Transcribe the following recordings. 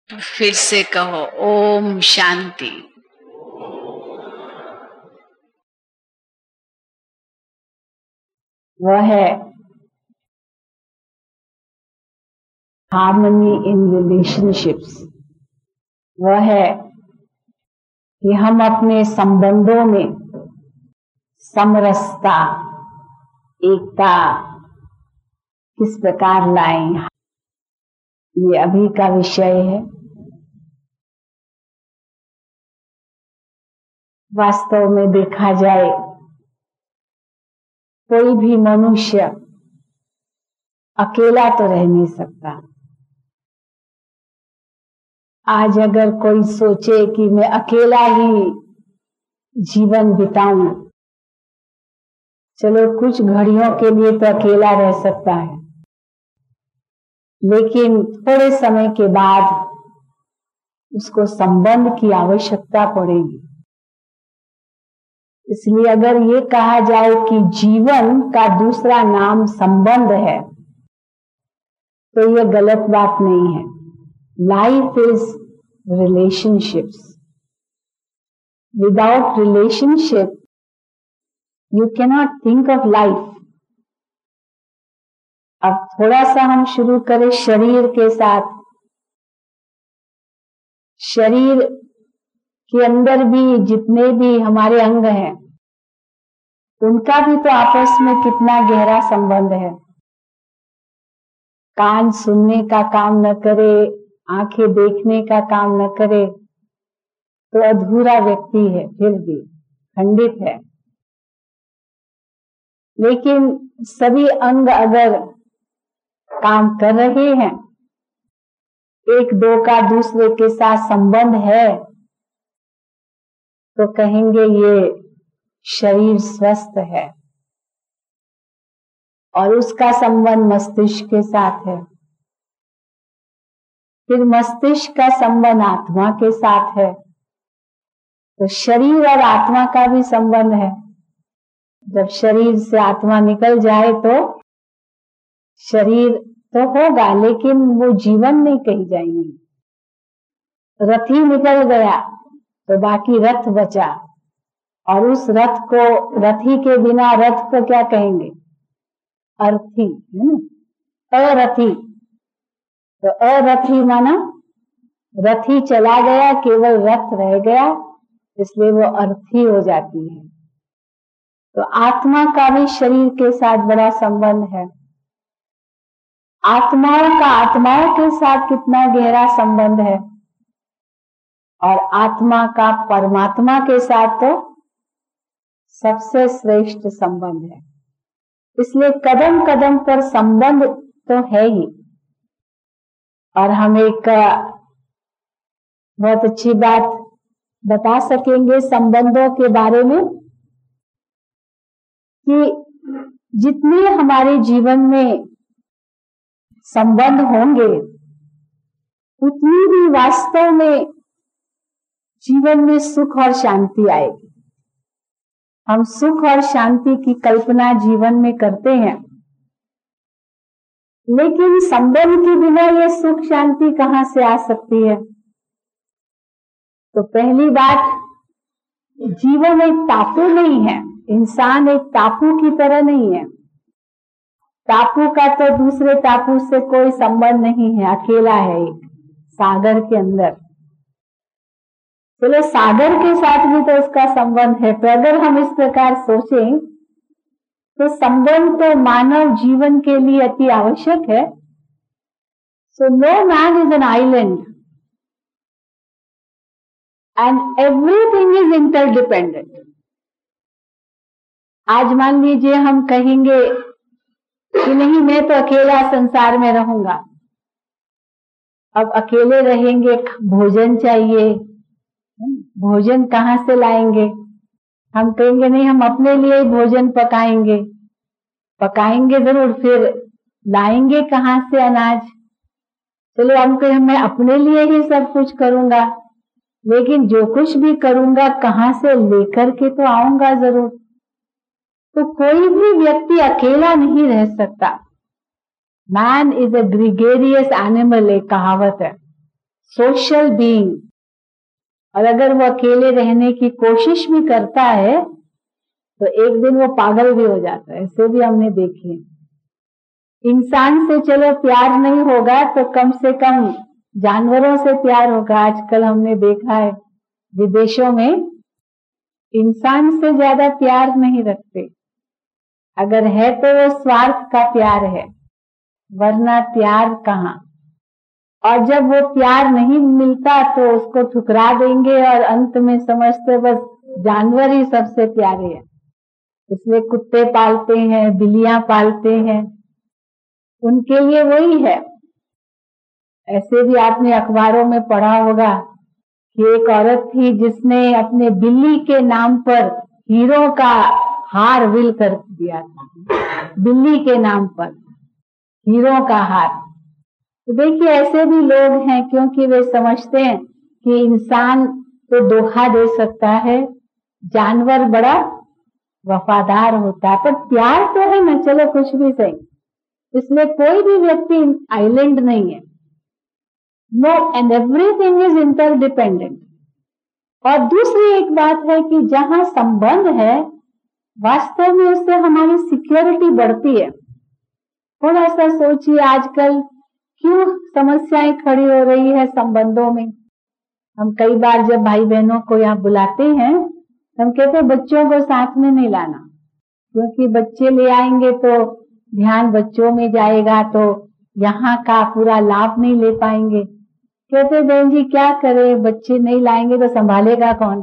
फिर से कहो, ओम शांति। वह है हार्मनी इन रिलेशनशिप्स। वह है कि हम अपने संबंधों में समरसता, एकता किस प्रकार लाएं, ये अभी का विषय है। वास्तव में देखा जाए, कोई भी मनुष्य अकेला तो रह नहीं सकता। आज अगर कोई सोचे कि मैं अकेला ही जीवन बिताऊं, चलो कुछ घड़ियों के लिए तो अकेला रह सकता है, लेकिन थोड़े समय के बाद उसको संबंध की आवश्यकता पड़ेगी। इसलिए अगर ये कहा जाए कि जीवन का दूसरा नाम संबंध है, तो ये गलत बात नहीं है। Life is relationships. Without relationship, you cannot think of life. अब थोड़ा सा हम शुरू करें शरीर के साथ। शरीर के अंदर भी जितने भी हमारे अंग हैं, उनका भी तो आपस में कितना गहरा संबंध है। कान सुनने का काम न करे, आंखें देखने का काम न करे, तो अधूरा व्यक्ति है, फिर भी खंडित है। लेकिन सभी अंग अगर काम कर रहे हैं, एक दो का दूसरे के साथ संबंध है, तो कहेंगे ये शरीर स्वस्थ है। और उसका संबंध मस्तिष्क के साथ है, फिर मस्तिष्क का संबंध आत्मा के साथ है, तो शरीर और आत्मा का भी संबंध है। जब शरीर से आत्मा निकल जाए तो शरीर तो होगा, लेकिन वो जीवन नहीं कही जाएंगी। रथी निकल गया तो बाकी रथ बचा, और उस रथ को, रथी के बिना रथ को क्या कहेंगे? अर्थी, है ना? अरथी, तो अरथी माना रथी चला गया, केवल रथ रह गया, इसलिए वो अर्थी हो जाती है। तो आत्मा का भी शरीर के साथ बड़ा संबंध है। आत्माओं का आत्माओं के साथ कितना गहरा संबंध है, और आत्मा का परमात्मा के साथ तो सबसे श्रेष्ठ संबंध है। इसलिए कदम कदम पर संबंध तो है ही। और हम एक बहुत अच्छी बात बता सकेंगे संबंधों के बारे में, कि जितने हमारे जीवन में संबंध होंगे, उतनी ही वास्तव में जीवन में सुख और शांति आएगी। हम सुख और शांति की कल्पना जीवन में करते हैं, लेकिन संबंध के बिना ये सुख शांति कहां से आ सकती है? तो पहली बात, जीवन एक टापू नहीं है, इंसान एक टापू की तरह नहीं है। टापू का तो दूसरे टापू से कोई संबंध नहीं है, अकेला है एक सागर के अंदर। चलो सागर के साथ भी तो उसका संबंध है। तो अगर हम इस प्रकार सोचें, तो संबंध तो मानव जीवन के लिए अति आवश्यक है। So no man is an island and everything is interdependent. आज मान लीजिए हम कहेंगे कि नहीं, मैं तो अकेला संसार में रहूंगा। अब अकेले रहेंगे, भोजन चाहिए, भोजन कहाँ से लाएंगे? हम कहेंगे नहीं, हम अपने लिए ही भोजन पकाएंगे। पकाएंगे जरूर, फिर लाएंगे कहाँ से अनाज? चलो हम कहें मैं अपने लिए ही सब कुछ करूंगा, लेकिन जो कुछ भी करूंगा कहाँ से लेकर के तो आऊंगा जरूर। तो कोई भी व्यक्ति अकेला नहीं रह सकता। Man is a gregarious animal, एक कहावत है। सोशल बीइंग, और अगर वो अकेले रहने की कोशिश भी करता है तो एक दिन वो पागल भी हो जाता है। ऐसे भी हमने देखे। इंसान से चलो प्यार नहीं होगा तो कम से कम जानवरों से प्यार होगा। आजकल हमने देखा है विदेशों में इंसान से ज्यादा प्यार नहीं रखते, अगर है तो वो स्वार्थ का प्यार है, वरना प्यार कहाँ। और जब वो प्यार नहीं मिलता तो उसको ठुकरा देंगे और अंत में समझते बस जानवर ही सबसे प्यारे हैं, इसलिए कुत्ते पालते हैं, बिल्लियां पालते हैं, उनके लिए वही है। ऐसे भी आपने अखबारों में पढ़ा होगा कि एक औरत थी जिसने अपने बिल्ली के नाम पर हीरो का हार विल कर दिया था। बिल्ली के नाम पर हीरो का हार। तो देखिए ऐसे भी लोग हैं, क्योंकि वे समझते हैं कि इंसान तो धोखा दे सकता है, जानवर बड़ा वफादार होता है, पर प्यार तो है ना, चलो कुछ भी सही। इसलिए कोई भी व्यक्ति आइलैंड नहीं है। No and everything is interdependent. और दूसरी एक बात है कि जहां संबंध है वास्तव में उससे हमारी सिक्योरिटी बढ़ती है। थोड़ा सा सोचिए आजकल क्यों समस्याएं खड़ी हो रही है संबंधों में। हम कई बार जब भाई बहनों को यहाँ बुलाते हैं हम कहते हैं बच्चों को साथ में नहीं लाना, क्योंकि बच्चे ले आएंगे तो ध्यान बच्चों में जाएगा, तो यहाँ का पूरा लाभ नहीं ले पाएंगे। कहते बहन जी क्या करें, बच्चे नहीं लाएंगे तो संभालेगा कौन।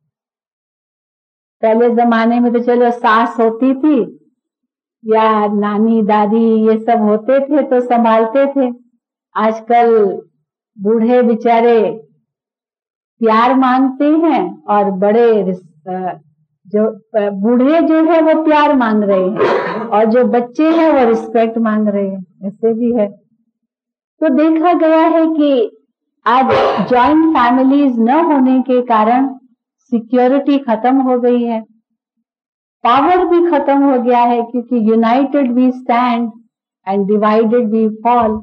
पहले जमाने में तो चलो सास होती थी या नानी दादी ये सब होते थे तो संभालते थे। आजकल बूढ़े बेचारे प्यार मांगते हैं और बड़े जो बूढ़े जो है वो प्यार मांग रहे हैं और जो बच्चे हैं वो रिस्पेक्ट मांग रहे हैं। ऐसे भी है। तो देखा गया है कि आज जॉइंट फैमिलीज न होने के कारण सिक्योरिटी खत्म हो गई है, पावर भी खत्म हो गया है, क्योंकि united we stand and divided we fall.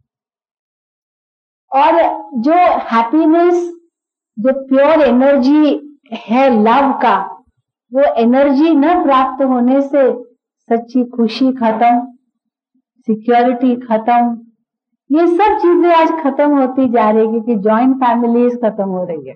और जो हैप्पीनेस, जो प्योर एनर्जी है लव का, वो एनर्जी न प्राप्त होने से सच्ची खुशी खत्म, सिक्योरिटी खत्म, ये सब चीजें आज खत्म होती जा रही है, क्योंकि जॉइंट फैमिलीज खत्म हो रही है।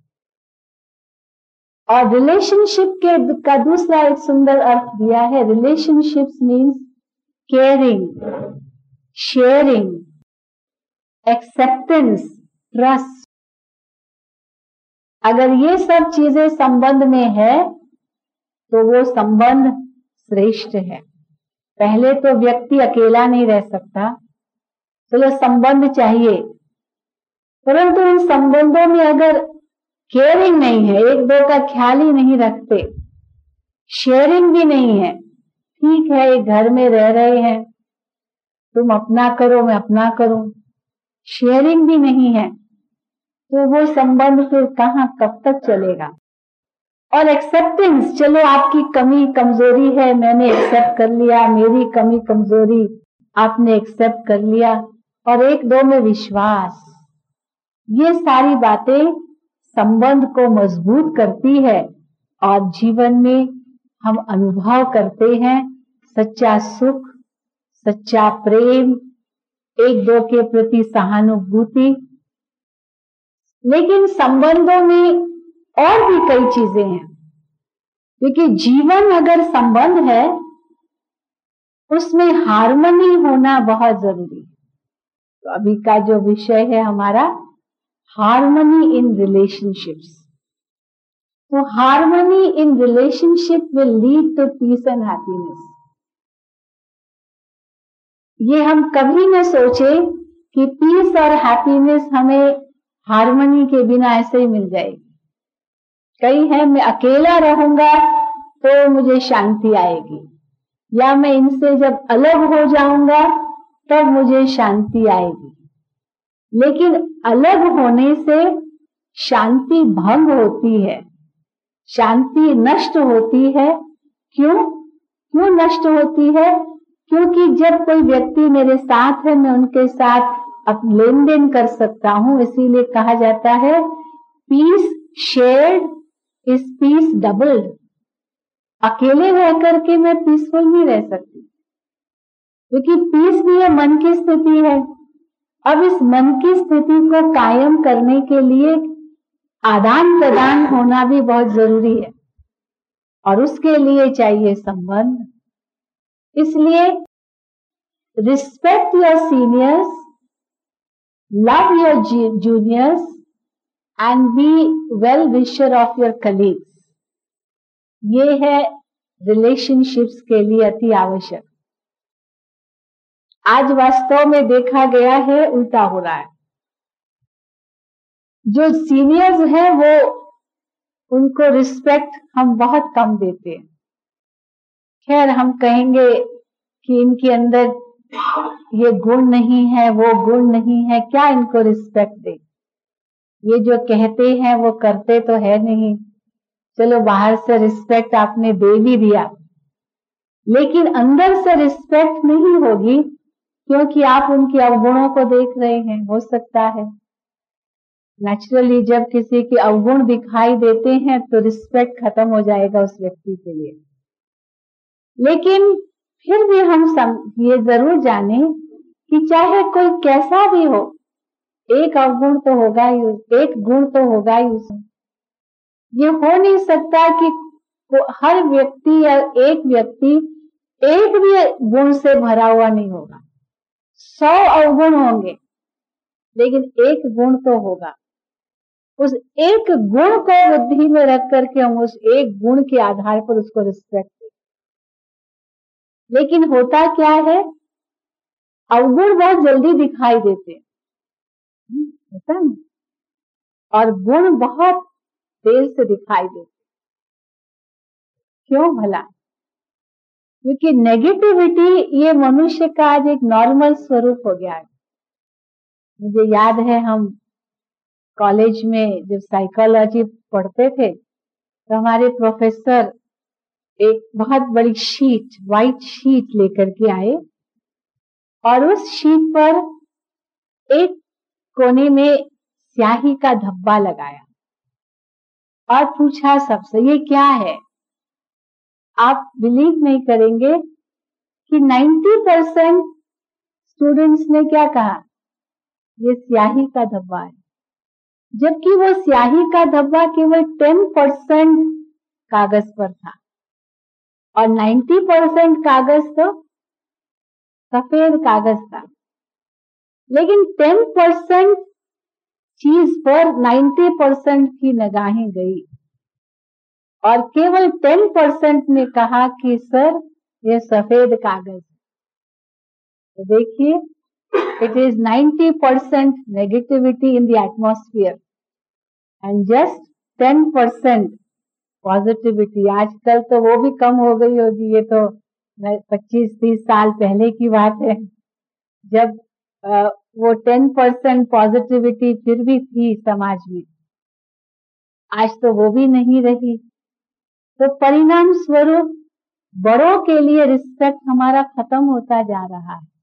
और रिलेशनशिप के का दूसरा एक सुंदर अर्थ दिया है। Relationships means caring, sharing, acceptance, trust. अगर ये सब चीजें संबंध में है तो वो संबंध श्रेष्ठ है। पहले तो व्यक्ति अकेला नहीं रह सकता, चलो संबंध चाहिए, परंतु इन संबंधों में अगर केयरिंग नहीं है, एक दो का ख्याल ही नहीं रखते, शेयरिंग भी नहीं है, ठीक है एक घर में रह रहे हैं, तुम अपना करो मैं अपना करूं, शेयरिंग भी नहीं है, तो वो संबंध फिर कहां कब तक चलेगा। और एक्सेप्टेंस, चलो आपकी कमी कमजोरी है मैंने एक्सेप्ट कर लिया, मेरी कमी कमजोरी आपने एक्सेप्ट कर लिया, और एक दो में विश्वास, ये सारी बातें संबंध को मजबूत करती है और जीवन में हम अनुभव करते हैं सच्चा सुख, सच्चा प्रेम, एक दो के प्रति सहानुभूति। लेकिन संबंधों में और भी कई चीजें हैं, क्योंकि जीवन अगर संबंध है उसमें हार्मनी होना बहुत जरूरी है। तो अभी का जो विषय है हमारा हार्मनी इन रिलेशनशिप्स। तो harmony in relationship will lead to peace and happiness. ये हम कभी न सोचे कि पीस और हैप्पीनेस हमें हार्मनी के बिना ऐसे ही मिल जाएगी। कई है मैं अकेला रहूंगा तो मुझे शांति आएगी, या मैं इनसे जब अलग हो जाऊंगा तब मुझे शांति आएगी। लेकिन अलग होने से शांति भंग होती है, शांति नष्ट होती है। क्यों नष्ट होती है? क्योंकि जब कोई व्यक्ति मेरे साथ है, मैं उनके साथ अब लेन देन कर सकता हूं, इसीलिए कहा जाता है peace shared is peace doubled. अकेले रह करके मैं पीसफुल नहीं रह सकती, क्योंकि पीस भी ये मन की स्थिति है। अब इस मन की स्थिति को कायम करने के लिए आदान प्रदान होना भी बहुत जरूरी है, और उसके लिए चाहिए संबंध। इसलिए respect your seniors, love your juniors and be well wisher of your colleagues. ये है रिलेशनशिप्स के लिए अति आवश्यक। आज वास्तव में देखा गया है उल्टा हो रहा है। जो सीनियर्स हैं वो उनको रिस्पेक्ट हम बहुत कम देते हैं। खैर, हम कहेंगे कि इनके अंदर ये गुण नहीं है, वो गुण नहीं है, क्या इनको रिस्पेक्ट दे। ये जो कहते हैं वो करते तो है नहीं। चलो, बाहर से रिस्पेक्ट आपने दे भी दिया, लेकिन अंदर से रिस्पेक्ट नहीं होगी, क्योंकि आप उनके अवगुणों को देख रहे हैं। हो सकता है नेचुरली जब किसी के अवगुण दिखाई देते हैं तो रिस्पेक्ट खत्म हो जाएगा उस व्यक्ति के लिए। लेकिन फिर भी हम ये जरूर जाने कि चाहे कोई कैसा भी हो, एक अवगुण तो होगा ही, एक गुण तो होगा ही उसमें। ये हो नहीं सकता कि हर व्यक्ति या एक व्यक्ति एक भी गुण से भरा हुआ नहीं होगा। 100 अवगुण होंगे, लेकिन एक गुण तो होगा। उस एक गुण को बुद्धि में रख करके हम उस एक गुण के आधार पर उसको रिस्पेक्ट दें। लेकिन होता क्या है, अवगुण बहुत जल्दी दिखाई देते हैं, होता है, और गुण बहुत देर से दिखाई देते। क्यों भला? क्योंकि नेगेटिविटी ये मनुष्य का आज एक नॉर्मल स्वरूप हो गया है। मुझे याद है हम कॉलेज में जब साइकोलॉजी पढ़ते थे तो हमारे प्रोफेसर एक बहुत बड़ी शीट, व्हाइट शीट लेकर के आए, और उस शीट पर एक कोने में स्याही का धब्बा लगाया और पूछा सबसे, ये क्या है? आप बिलीव नहीं करेंगे कि 90% स्टूडेंट्स ने क्या कहा, ये स्याही का धब्बा है। जबकि वो स्याही का धब्बा केवल 10% कागज पर था, और 90% कागज तो सफेद कागज था। लेकिन 10% चीज पर 90% की निगाहें गई, और केवल 10% ने कहा कि सर ये सफेद कागज है। तो देखिए, it is 90% negativity in the atmosphere and just 10% positivity. आजकल तो वो भी कम हो गई होगी, ये तो 25-30 साल पहले की बात है, जब वो 10% पॉजिटिविटी फिर भी थी समाज में। आज तो वो भी नहीं रही। तो परिणाम स्वरूप बड़ों के लिए रिस्पेक्ट हमारा खत्म होता जा रहा है।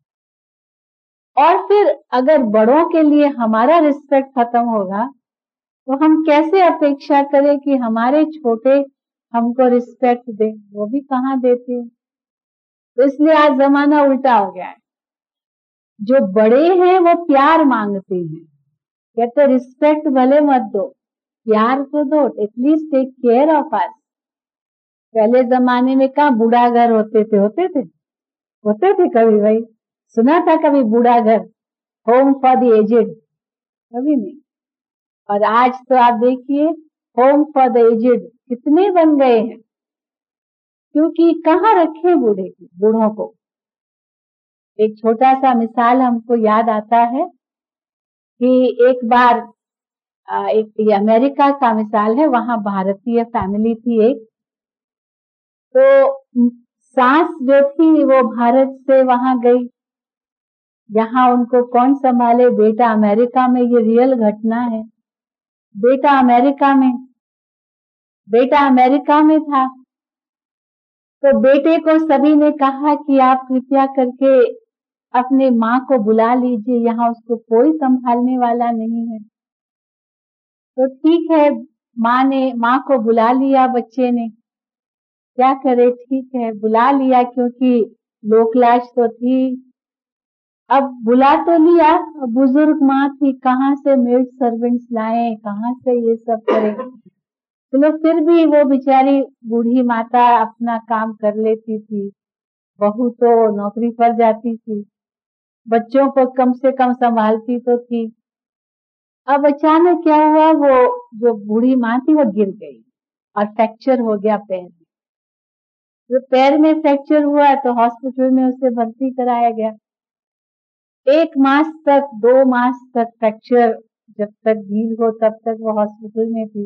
और फिर अगर बड़ों के लिए हमारा रिस्पेक्ट खत्म होगा तो हम कैसे अपेक्षा करें कि हमारे छोटे हमको रिस्पेक्ट दे? वो भी कहाँ देते हैं। तो इसलिए आज जमाना उल्टा हो गया है। जो बड़े हैं वो प्यार मांगते हैं, कहते रिस्पेक्ट भले मत दो, प्यार तो दो, at least take care of us. पहले जमाने में कहाँ बूढ़ा घर होते थे? होते थे कभी? भाई सुना था कभी बूढ़ा घर, होम फॉर द एजेड? कभी नहीं। और आज तो आप देखिए होम फॉर द एजेड कितने बन गए हैं, क्योंकि कहाँ रखे बूढ़ों को। एक छोटा सा मिसाल हमको याद आता है कि एक बार एक अमेरिका का मिसाल है, वहां भारतीय फैमिली थी एक, तो सास जो थी वो भारत से वहां गई, यहाँ उनको कौन संभाले? बेटा अमेरिका में, ये रियल घटना है। बेटा अमेरिका में था। तो बेटे को सभी ने कहा कि आप कृपया करके अपने माँ को बुला लीजिए, यहाँ उसको कोई संभालने वाला नहीं है। तो ठीक है, माँ को बुला लिया बच्चे ने, क्या करे, ठीक है बुला लिया क्योंकि लोक लाज तो थी। अब बुला तो लिया, बुजुर्ग माँ थी, कहाँ से मेड सर्वेंट्स लाए, कहाँ से ये सब करे। चलो फिर भी वो बेचारी बूढ़ी माता अपना काम कर लेती थी, बहू तो नौकरी पर जाती थी, बच्चों को कम से कम संभालती तो थी। अब अचानक क्या हुआ, वो जो बूढ़ी माँ थी वो गिर गई और फ्रैक्चर हो गया पैर में। तो पैर में फ्रैक्चर हुआ तो हॉस्पिटल में उसे भर्ती कराया गया। 1 मास तक 2 मास तक फ्रैक्चर जब तक हील हो तब तक वो हॉस्पिटल में थी।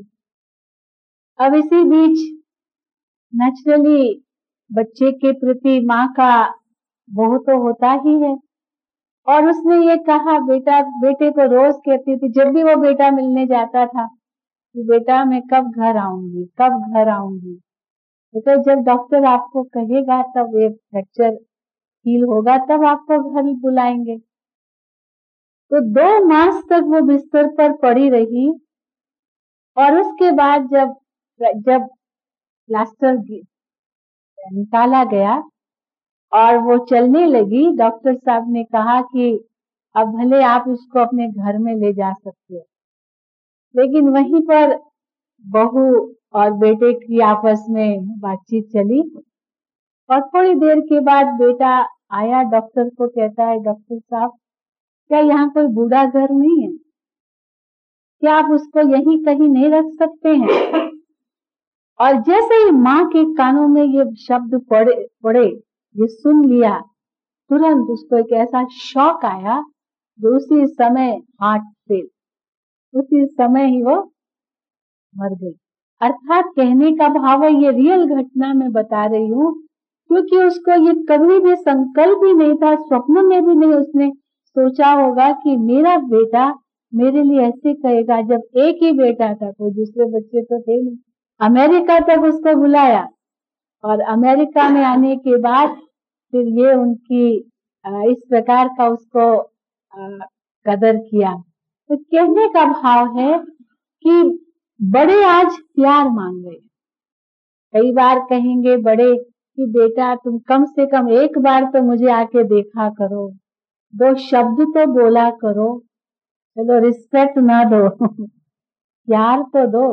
अब इसी बीच नेचुरली बच्चे के प्रति माँ का मोह तो होता ही है, और उसने ये कहा, बेटे को रोज कहती थी, जब भी वो बेटा मिलने जाता था कि बेटा मैं कब घर आऊंगी, कब घर आऊंगी। तो जब डॉक्टर आपको कहेगा तब ये फ्रैक्चर हील होगा, तब आपको घर बुलाएंगे। तो 2 मास तक वो बिस्तर पर पड़ी रही, और उसके बाद जब प्लास्टर निकाला गया और वो चलने लगी, डॉक्टर साहब ने कहा कि अब भले आप इसको अपने घर में ले जा सकते हो। लेकिन वहीं पर बहू और बेटे की आपस में बातचीत चली, और थोड़ी देर के बाद बेटा आया, डॉक्टर को कहता है, डॉक्टर साहब क्या यहाँ कोई बूढ़ा घर नहीं है, क्या आप उसको यहीं कहीं नहीं रख सकते हैं। और जैसे ही माँ के कानों में ये शब्द पड़े, ये सुन लिया, तुरंत उसको एक ऐसा शॉक आया जो उसी समय हार्ट फेल, उसी समय ही वो मर गई। अर्थात कहने का भाव है, ये रियल घटना मैं बता रही हूँ, क्योंकि उसको ये कभी भी संकल्प ही नहीं था, स्वप्न में भी नहीं उसने सोचा होगा कि मेरा बेटा मेरे लिए ऐसे कहेगा, जब एक ही बेटा था, कोई दूसरे बच्चे तो थे नहीं। अमेरिका तक उसको बुलाया, और अमेरिका में आने के बाद फिर ये उनकी इस प्रकार का उसको कदर किया। तो कहने का भाव है कि बड़े आज प्यार मांग रहे। कई बार कहेंगे बड़े कि बेटा तुम कम से कम एक बार तो मुझे आके देखा करो, 2 शब्द तो बोला करो, चलो रिस्पेक्ट ना दो प्यार तो दो।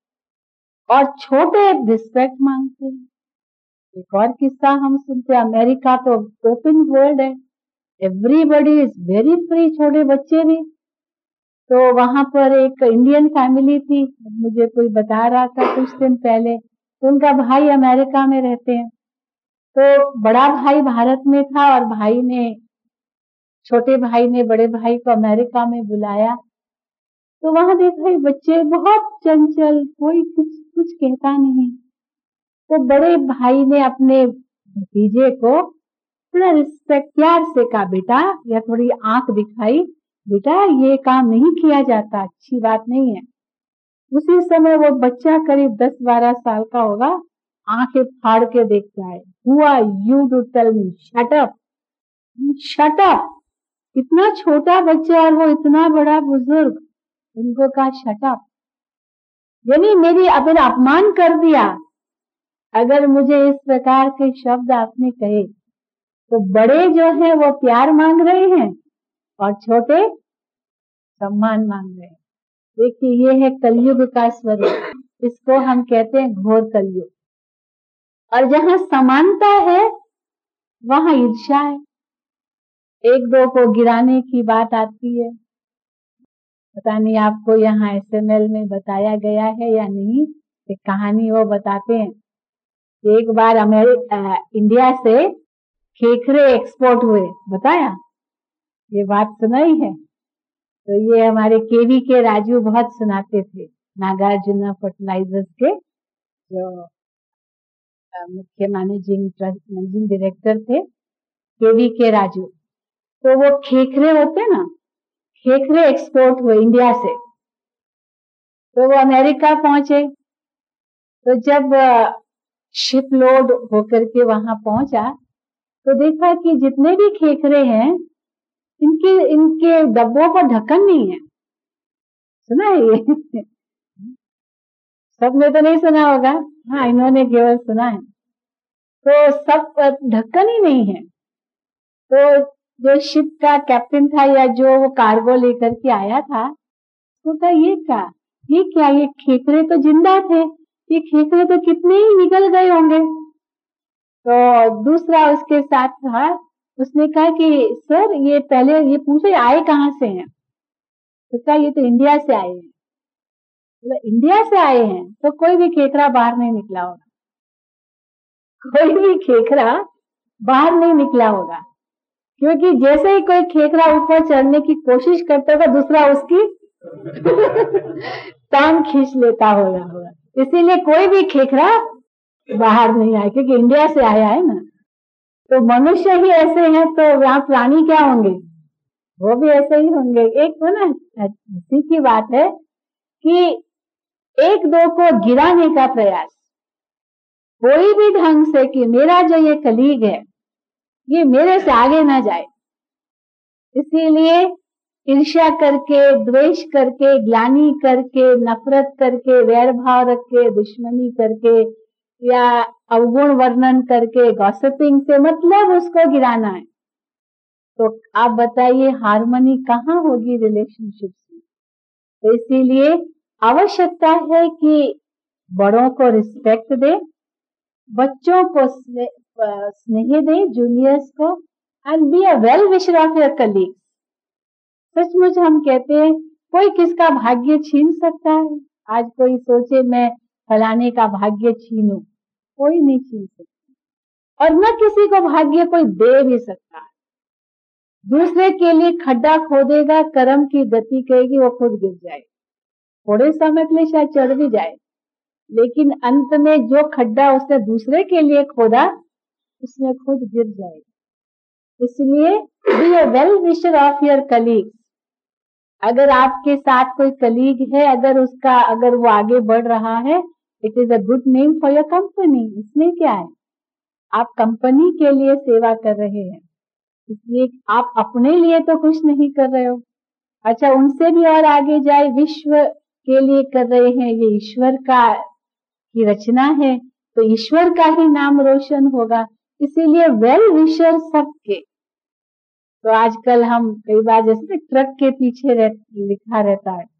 और छोटे रिस्पेक्ट मांगते हैं। एक और किस्सा हम सुनते हैं, अमेरिका तो ओपन वर्ल्ड है, एवरीबडी इज वेरी फ्री, छोटे बच्चे भी। तो वहां पर एक इंडियन फैमिली थी, मुझे कोई बता रहा था कुछ दिन पहले, तो उनका भाई अमेरिका में रहते हैं। तो बड़ा भाई भारत में था, और छोटे भाई ने बड़े भाई को अमेरिका में बुलाया। तो वहां देखा बच्चे बहुत चंचल, कोई कुछ कहता नहीं। तो बड़े भाई ने अपने भतीजे को थोड़ा रिस्पेक्ट प्यार से कहा, बेटा, या थोड़ी आंख दिखाई, बेटा ये काम नहीं किया जाता, अच्छी बात नहीं है। उसी समय वो बच्चा करीब 10-12 साल का होगा, आंखें फाड़ के देखता है, Who are you to tell me? Shut up, shut up। इतना छोटा बच्चा और वो इतना बड़ा बुजुर्ग, उनको कहा शट अप, यानी मेरी अपना अपमान कर दिया। अगर मुझे इस प्रकार के शब्द आपने कहे, तो बड़े जो है वो प्यार मांग रहे हैं और छोटे सम्मान मांग रहे हैं। देखिए ये है कलयुग का स्वरूप, इसको हम कहते हैं घोर कलयुग। और जहाँ समानता है वहां ईर्ष्या है, 1-2 को गिराने की बात आती है। पता नहीं आपको यहाँ SML में बताया गया है या नहीं, एक कहानी वो बताते हैं। एक बार इंडिया से खेखरे एक्सपोर्ट हुए, बताया, ये बात सुनाई है। तो ये हमारे केवी के राजू बहुत सुनाते थे, नागार्जुन फर्टिलाइजर्स के जो मुख्य मैनेजिंग डायरेक्टर थे, केवी के राजू। तो वो खेखरे होते ना, खेखरे एक्सपोर्ट हुए इंडिया से, तो वो अमेरिका पहुंचे। तो जब शिप लोड होकर के वहां पहुंचा, तो देखा कि जितने भी खेखरे हैं इनके इनके डब्बों पर ढक्कन नहीं है, सुना है ये? सबने तो नहीं सुना होगा, हाँ इन्होंने केवल सुना है। तो सब ढक्कन ही नहीं है। तो जो शिप का कैप्टन था या जो वो कार्गो लेकर के आया था, तो कहा ये क्या, ये खेकड़े तो जिंदा थे, ये खेकड़े तो कितने ही निकल गए होंगे। तो दूसरा उसके साथ था, उसने कहा कि सर ये पहले ये पूछे आए कहाँ से हैं, तो कहा ये तो इंडिया से आए हैं। तो इंडिया से आए हैं तो कोई भी खेकड़ा बाहर नहीं निकला होगा, कोई भी खेकड़ा बाहर नहीं निकला होगा, क्योंकि जैसे ही कोई खेकड़ा ऊपर चढ़ने की कोशिश करता होगा दूसरा उसकी टांग खींच लेता होगा। इसीलिए कोई भी खेकड़ा बाहर नहीं आया, क्योंकि इंडिया से आया है ना। तो मनुष्य ही ऐसे हैं, तो वहां प्राणी क्या होंगे, वो भी ऐसे ही होंगे। एक तो ना हंसी की बात है कि एक दो को गिराने का प्रयास कोई भी ढंग से कि मेरा जो ये कलीग है ये मेरे से आगे ना जाए, इसीलिए ईर्ष्या करके, द्वेष करके, ग्लानि करके, नफरत करके, वैर भाव रख के, दुश्मनी करके या अवगुण वर्णन करके, गॉसिपिंग से मतलब उसको गिराना है। तो आप बताइए हार्मनी कहाँ होगी रिलेशनशिप में। तो इसीलिए आवश्यकता है कि बड़ों को रिस्पेक्ट दे, बच्चों को स्नेह दे, जूनियर्स को, and be a well wisher of your colleagues. सचमुच हम कहते हैं कोई किसका भाग्य छीन सकता है? आज कोई सोचे मैं फलाने का भाग्य छीनूं, कोई नहीं छीन सकता, और न किसी को भाग्य कोई दे भी सकता है। दूसरे के लिए खड्डा खोदेगा, कर्म की गति कहेगी, वो खुद गिर जाए, थोड़े समय के लिए शायद चढ़ भी जाए, लेकिन अंत में जो खड्डा उसने दूसरे के लिए खोदा उसमें खुद गिर जाएगा। इसलिए be a well wisher of your colleagues. अगर आपके साथ कोई कलीग है, अगर वो आगे बढ़ रहा है, it is a good name for your company. इसमें क्या है, आप कंपनी के लिए सेवा कर रहे हैं, इसलिए आप अपने लिए तो कुछ नहीं कर रहे हो। अच्छा, उनसे भी और आगे जाए, विश्व के लिए कर रहे हैं, ये ईश्वर की रचना है, तो ईश्वर का ही नाम रोशन होगा। इसीलिए वेल विशर सबके। तो आजकल हम कई बार जैसे ट्रक के पीछे लिखा रहता है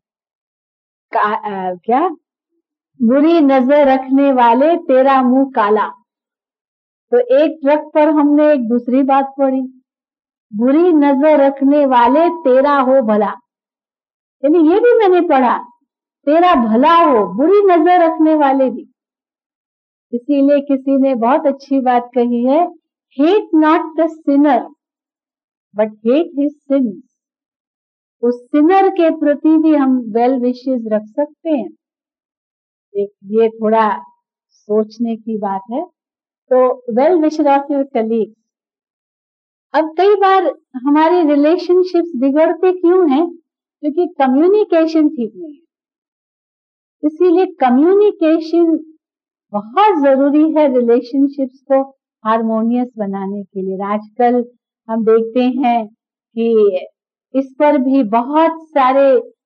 क्या, बुरी नजर रखने वाले तेरा मुंह काला। तो एक ट्रक पर हमने एक दूसरी बात पढ़ी, बुरी नजर रखने वाले तेरा हो भला, यानी ये भी मैंने पढ़ा, तेरा भला हो, बुरी नजर रखने वाले भी। इसीलिए किसी ने बहुत अच्छी बात कही है, hate not the sinner but hate his sins. उस सिनर के प्रति भी हम वेल विशेस रख सकते हैं। ये थोड़ा सोचने की बात है। तो well wisher of your colleague. अब कई बार हमारे रिलेशनशिप्स बिगड़ते क्यों हैं? क्योंकि कम्युनिकेशन ठीक नहीं है। इसीलिए कम्युनिकेशन बहुत जरूरी है रिलेशनशिप्स को हार्मोनियस बनाने के लिए। आजकल हम देखते हैं कि इस पर भी बहुत सारे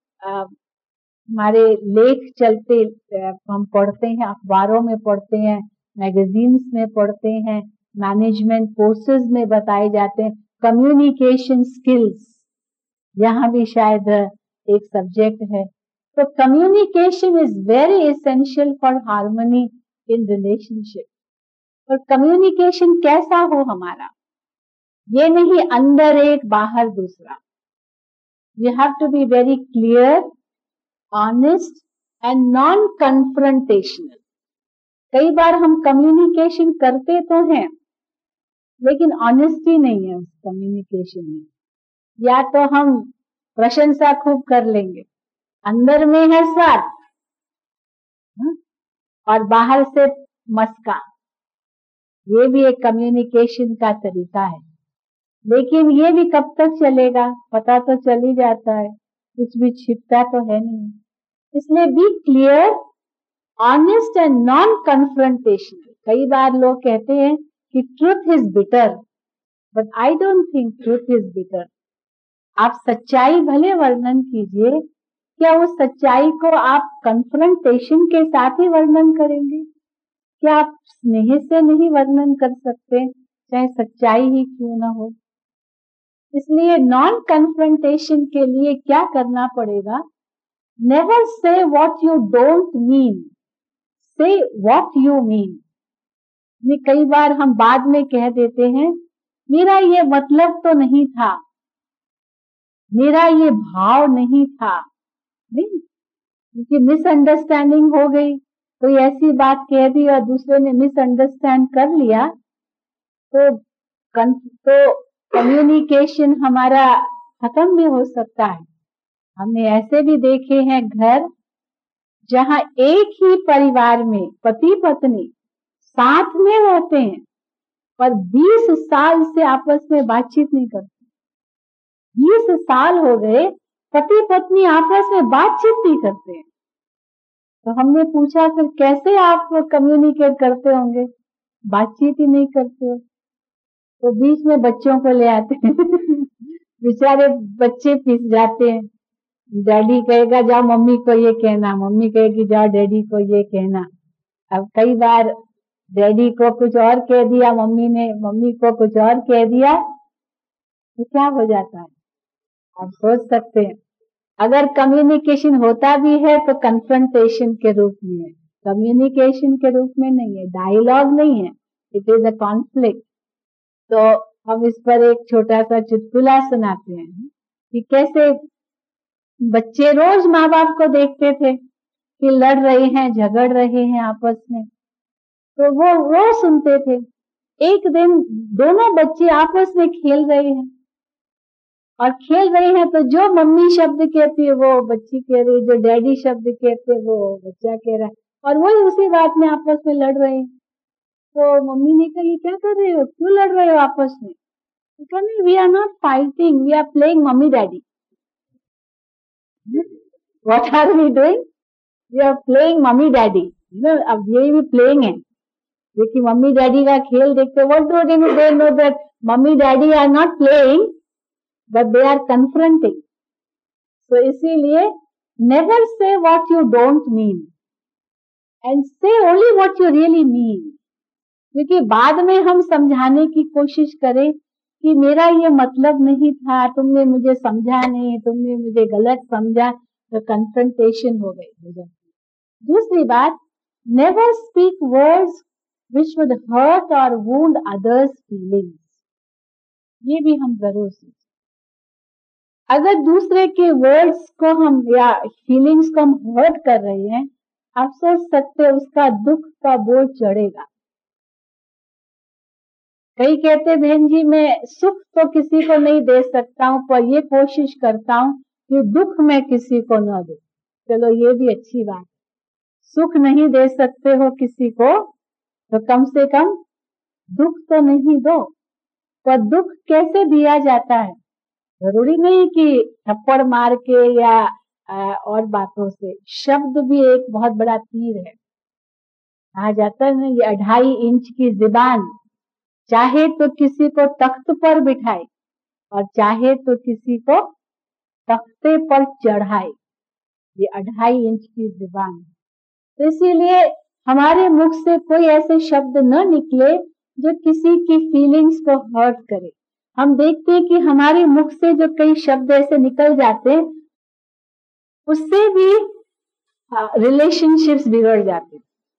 हमारे लेख चलते, हम पढ़ते हैं, अखबारों में पढ़ते हैं, मैगजीन्स में पढ़ते हैं, मैनेजमेंट कोर्सेज में बताए जाते हैं। कम्युनिकेशन स्किल्स यहाँ भी शायद एक सब्जेक्ट है। तो communication is very essential for harmony in relationship. और कम्युनिकेशन कैसा हो हमारा, ये नहीं अंदर एक बाहर दूसरा। We have to be very clear, honest and non confrontational. कई बार हम कम्युनिकेशन करते तो हैं, लेकिन ऑनेस्टी नहीं है उस कम्युनिकेशन में। या तो हम प्रशंसा खूब कर लेंगे, अंदर में है स्वार्थ और बाहर से मस्का। ये भी एक कम्युनिकेशन का तरीका है, लेकिन ये भी कब तक चलेगा, पता तो चल ही जाता है, कुछ भी छिपता तो है नहीं। इसलिए be clear, honest and non confrontational. कई बार लोग कहते हैं कि truth is bitter, but I don't think truth is bitter. आप सच्चाई भले वर्णन कीजिए, क्या उस सच्चाई को आप कन्फ्रंटेशन के साथ ही वर्णन करेंगे? क्या आप स्नेह से नहीं वर्णन कर सकते, चाहे सच्चाई ही क्यों ना हो? इसलिए नॉन कन्फ्रंटेशन के लिए क्या करना पड़ेगा? Never say what you don't mean, say what you mean. कई बार हम बाद में कह देते हैं, मेरा ये मतलब तो नहीं था, मेरा ये भाव नहीं था, नहीं, क्योंकि मिसअंडरस्टैंडिंग हो गई। कोई ऐसी बात कह दी और दूसरे ने मिसअंडरस्टैंड कर लिया, तो कम्युनिकेशन हमारा खत्म भी हो सकता है। हमने ऐसे भी देखे हैं घर जहां एक ही परिवार में पति पत्नी साथ में रहते हैं पर 20 साल से आपस में बातचीत नहीं करते। 20 साल हो गए, पति पत्नी आपस में बातचीत नहीं करते हैं। तो हमने पूछा, फिर कैसे आप कम्युनिकेट करते होंगे? बातचीत ही नहीं करते हो। तो बीच में बच्चों को ले आते हैं बेचारे बच्चे पिस जाते हैं। डैडी कहेगा जाओ मम्मी को ये कहना, मम्मी कहेगी जाओ डैडी को ये कहना। अब कई बार डैडी को कुछ और कह दिया, मम्मी ने मम्मी को कुछ और कह दिया, तो क्या हो जाता है? आप सोच सकते हैं। अगर कम्युनिकेशन होता भी है तो कन्फ्रंटेशन के रूप में है, कम्युनिकेशन के रूप में नहीं है, डायलॉग नहीं है, इट इज अ कॉन्फ्लिक्ट। तो हम इस पर एक छोटा सा चुटकुला सुनाते हैं कि कैसे बच्चे रोज माँ बाप को देखते थे कि लड़ रहे हैं, झगड़ रहे हैं आपस में, तो वो रोज सुनते थे। एक दिन दोनों बच्चे आपस में खेल रहे हैं और खेल रहे हैं, तो जो मम्मी शब्द कहती है वो बच्ची कह रही है, जो डैडी शब्द कहते हैं वो बच्चा कह रहा है, और वही उसी बात में आपस में लड़ रहे हैं। तो मम्मी ने कहा, ये क्या कर रहे हो, क्यों लड़ रहे हो आपस में? We are not fighting, we are playing mummy daddy. What are we doing? We are playing mummy daddy. अब ये भी प्लेइंग है, क्योंकि मम्मी डैडी का खेल देखते, what do they know that mummy daddy are not playing but they are confronting. तो इसीलिए never say what you don't mean and say only what you really mean. क्योंकि बाद में हम समझाने की कोशिश करें कि मेरा ये मतलब नहीं था, तुमने मुझे समझा नहीं, तुमने मुझे गलत समझा, तो कन्फ्रंटेशन हो गई। दूसरी बात, never speak words which would hurt और वुंड अदर्स फीलिंग्स। ये भी हम जरूर सीखें। अगर दूसरे के वर्ड्स को हम या फीलिंग्स को हम हर्ट कर रहे हैं, आप सोच सकते उसका दुख का बोझ चढ़ेगा। कई कहते बहन जी मैं सुख तो किसी को नहीं दे सकता हूँ, पर ये कोशिश करता हूँ कि दुख मैं किसी को न दूं। चलो ये भी अच्छी बात। सुख नहीं दे सकते हो किसी को तो कम से कम दुख तो नहीं दो। पर दुख कैसे दिया जाता है? जरूरी नहीं कि थप्पड़ मार के या और बातों से। शब्द भी एक बहुत बड़ा तीर है। कहा जाता है ना, ये 2.5 इंच की जुबान चाहे तो किसी को तख्त पर बिठाए और चाहे तो किसी को तख्ते पर चढ़ाए। ये 2.5 इंच की जुबान। तो इसीलिए हमारे मुख से कोई ऐसे शब्द न निकले जो किसी की फीलिंग्स को हर्ट करे। हम देखते हैं कि हमारे मुख से जो कई शब्द ऐसे निकल जाते हैं, उससे भी रिलेशनशिप्स बिगड़ जाते।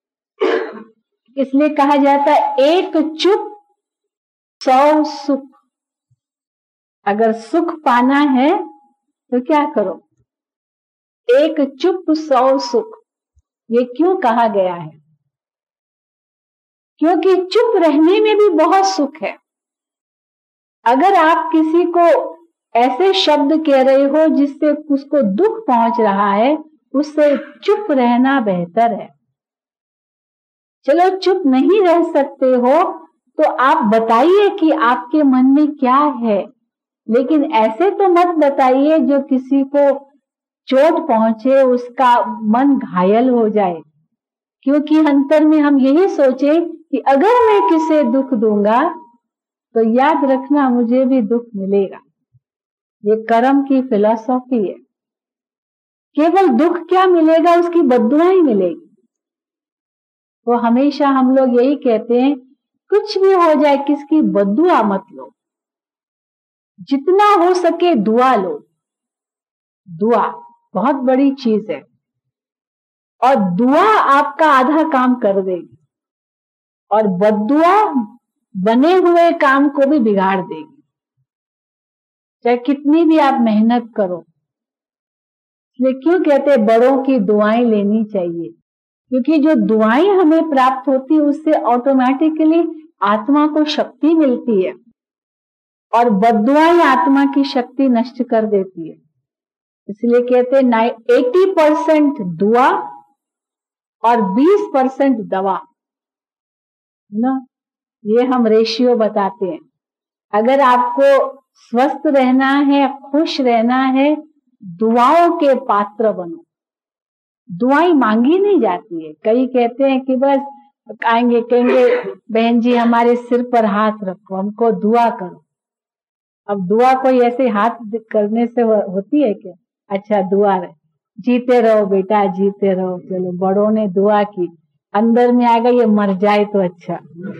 इसलिए कहा जाता है एक चुप 100 सुख। अगर सुख पाना है तो क्या करो? एक चुप 100 सुख। ये क्यों कहा गया है? क्योंकि चुप रहने में भी बहुत सुख है। अगर आप किसी को ऐसे शब्द कह रहे हो जिससे उसको दुख पहुंच रहा है, उससे चुप रहना बेहतर है। चलो चुप नहीं रह सकते हो तो आप बताइए कि आपके मन में क्या है, लेकिन ऐसे तो मत बताइए जो किसी को चोट पहुंचे, उसका मन घायल हो जाए। क्योंकि अंतर में हम यही सोचे कि अगर मैं किसे दुख दूंगा तो याद रखना मुझे भी दुख मिलेगा। ये कर्म की फिलॉसफी है। केवल दुख क्या मिलेगा, उसकी बद्दुआ ही मिलेगी। तो हमेशा हम लोग यही कहते हैं, कुछ भी हो जाए किसकी बद्दुआ मत लो, जितना हो सके दुआ लो। दुआ बहुत बड़ी चीज है और दुआ आपका आधा काम कर देगी और बद्दुआ बने हुए काम को भी बिगाड़ देगी, चाहे कितनी भी आप मेहनत करो। इसलिए क्यों कहते हैं बड़ों की दुआएं लेनी चाहिए, क्योंकि जो दुआएं हमें प्राप्त होती है उससे ऑटोमेटिकली आत्मा को शक्ति मिलती है और बद्दुआएं आत्मा की शक्ति नष्ट कर देती है। इसलिए कहते हैं 80% दुआ और 20% दवा ना, ये हम रेशियो बताते हैं। अगर आपको स्वस्थ रहना है, खुश रहना है, दुआओं के पात्र बनो। दुआएं मांगी नहीं जाती है। कई कहते हैं कि बस आएंगे कहेंगे बहन जी हमारे सिर पर हाथ रखो, हमको दुआ करो। अब दुआ कोई ऐसे हाथ करने से होती है क्या? अच्छा दुआ रहे, जीते रहो बेटा जीते रहो। चलो बड़ों ने दुआ की, अंदर में आ गई ये मर जाए तो अच्छा।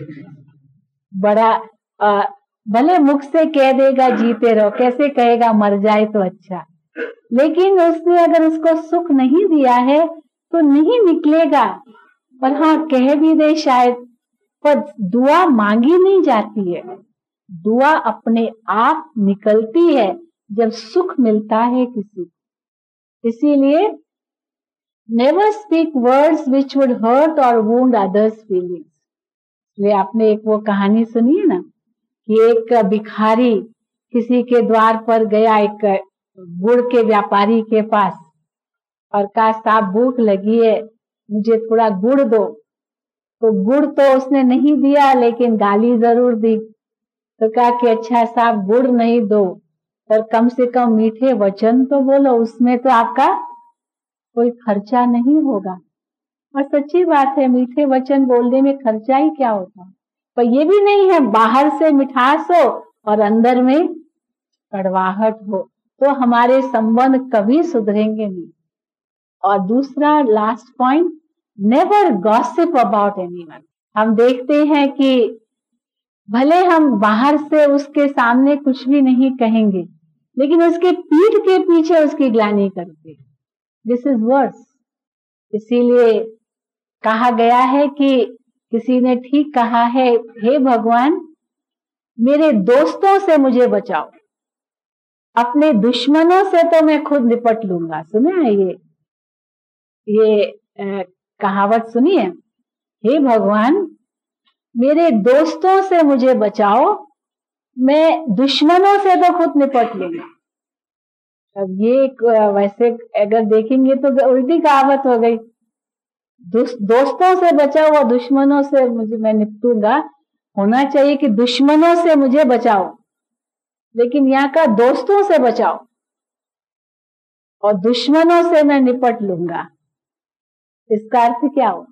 बड़ा भले मुख से कह देगा जीते रहो, कैसे कहेगा मर जाए तो अच्छा, लेकिन उसने अगर उसको सुख नहीं दिया है तो नहीं निकलेगा। पर हाँ कह भी दे शायद, पर दुआ मांगी नहीं जाती है, दुआ अपने आप निकलती है जब सुख मिलता है किसी को। इसीलिए never speak words which would hurt और वुंड अदर्स फीलिंग्स। इसलिए आपने एक वो कहानी सुनी है ना कि एक भिखारी किसी के द्वार पर गया, एक गुड़ के व्यापारी के पास, और कहा साहब भूख लगी है मुझे थोड़ा गुड़ दो। तो गुड़ तो उसने नहीं दिया लेकिन गाली जरूर दी। तो कहा कि अच्छा साहब गुड़ नहीं दो पर कम से कम मीठे वचन तो बोलो, उसमें तो आपका कोई खर्चा नहीं होगा। और सच्ची बात है, मीठे वचन बोलने में खर्चा ही क्या होता। पर ये भी नहीं है बाहर से मिठास हो और अंदर में कड़वाहट हो, तो हमारे संबंध कभी सुधरेंगे नहीं। और दूसरा last point, never gossip about anyone. हम देखते हैं कि भले हम बाहर से उसके सामने कुछ भी नहीं कहेंगे लेकिन उसके पीठ के पीछे उसकी ग्लानि करते हैं। This is worse. इसीलिए कहा गया है कि किसी ने ठीक कहा है, हे भगवान मेरे दोस्तों से मुझे बचाओ, अपने दुश्मनों से तो मैं खुद निपट लूंगा। सुने है ये कहावत सुनी है, हे भगवान मेरे दोस्तों से मुझे बचाओ, मैं दुश्मनों से तो खुद निपट लूंगा। अब ये वैसे अगर देखेंगे तो उल्टी कहावत हो गई, दोस्तों से बचाओ और दुश्मनों से मुझे मैं निपटूंगा। होना चाहिए कि दुश्मनों से मुझे बचाओ, लेकिन यहाँ का दोस्तों से बचाओ और दुश्मनों से मैं निपट लूंगा। इसका अर्थ क्या हो?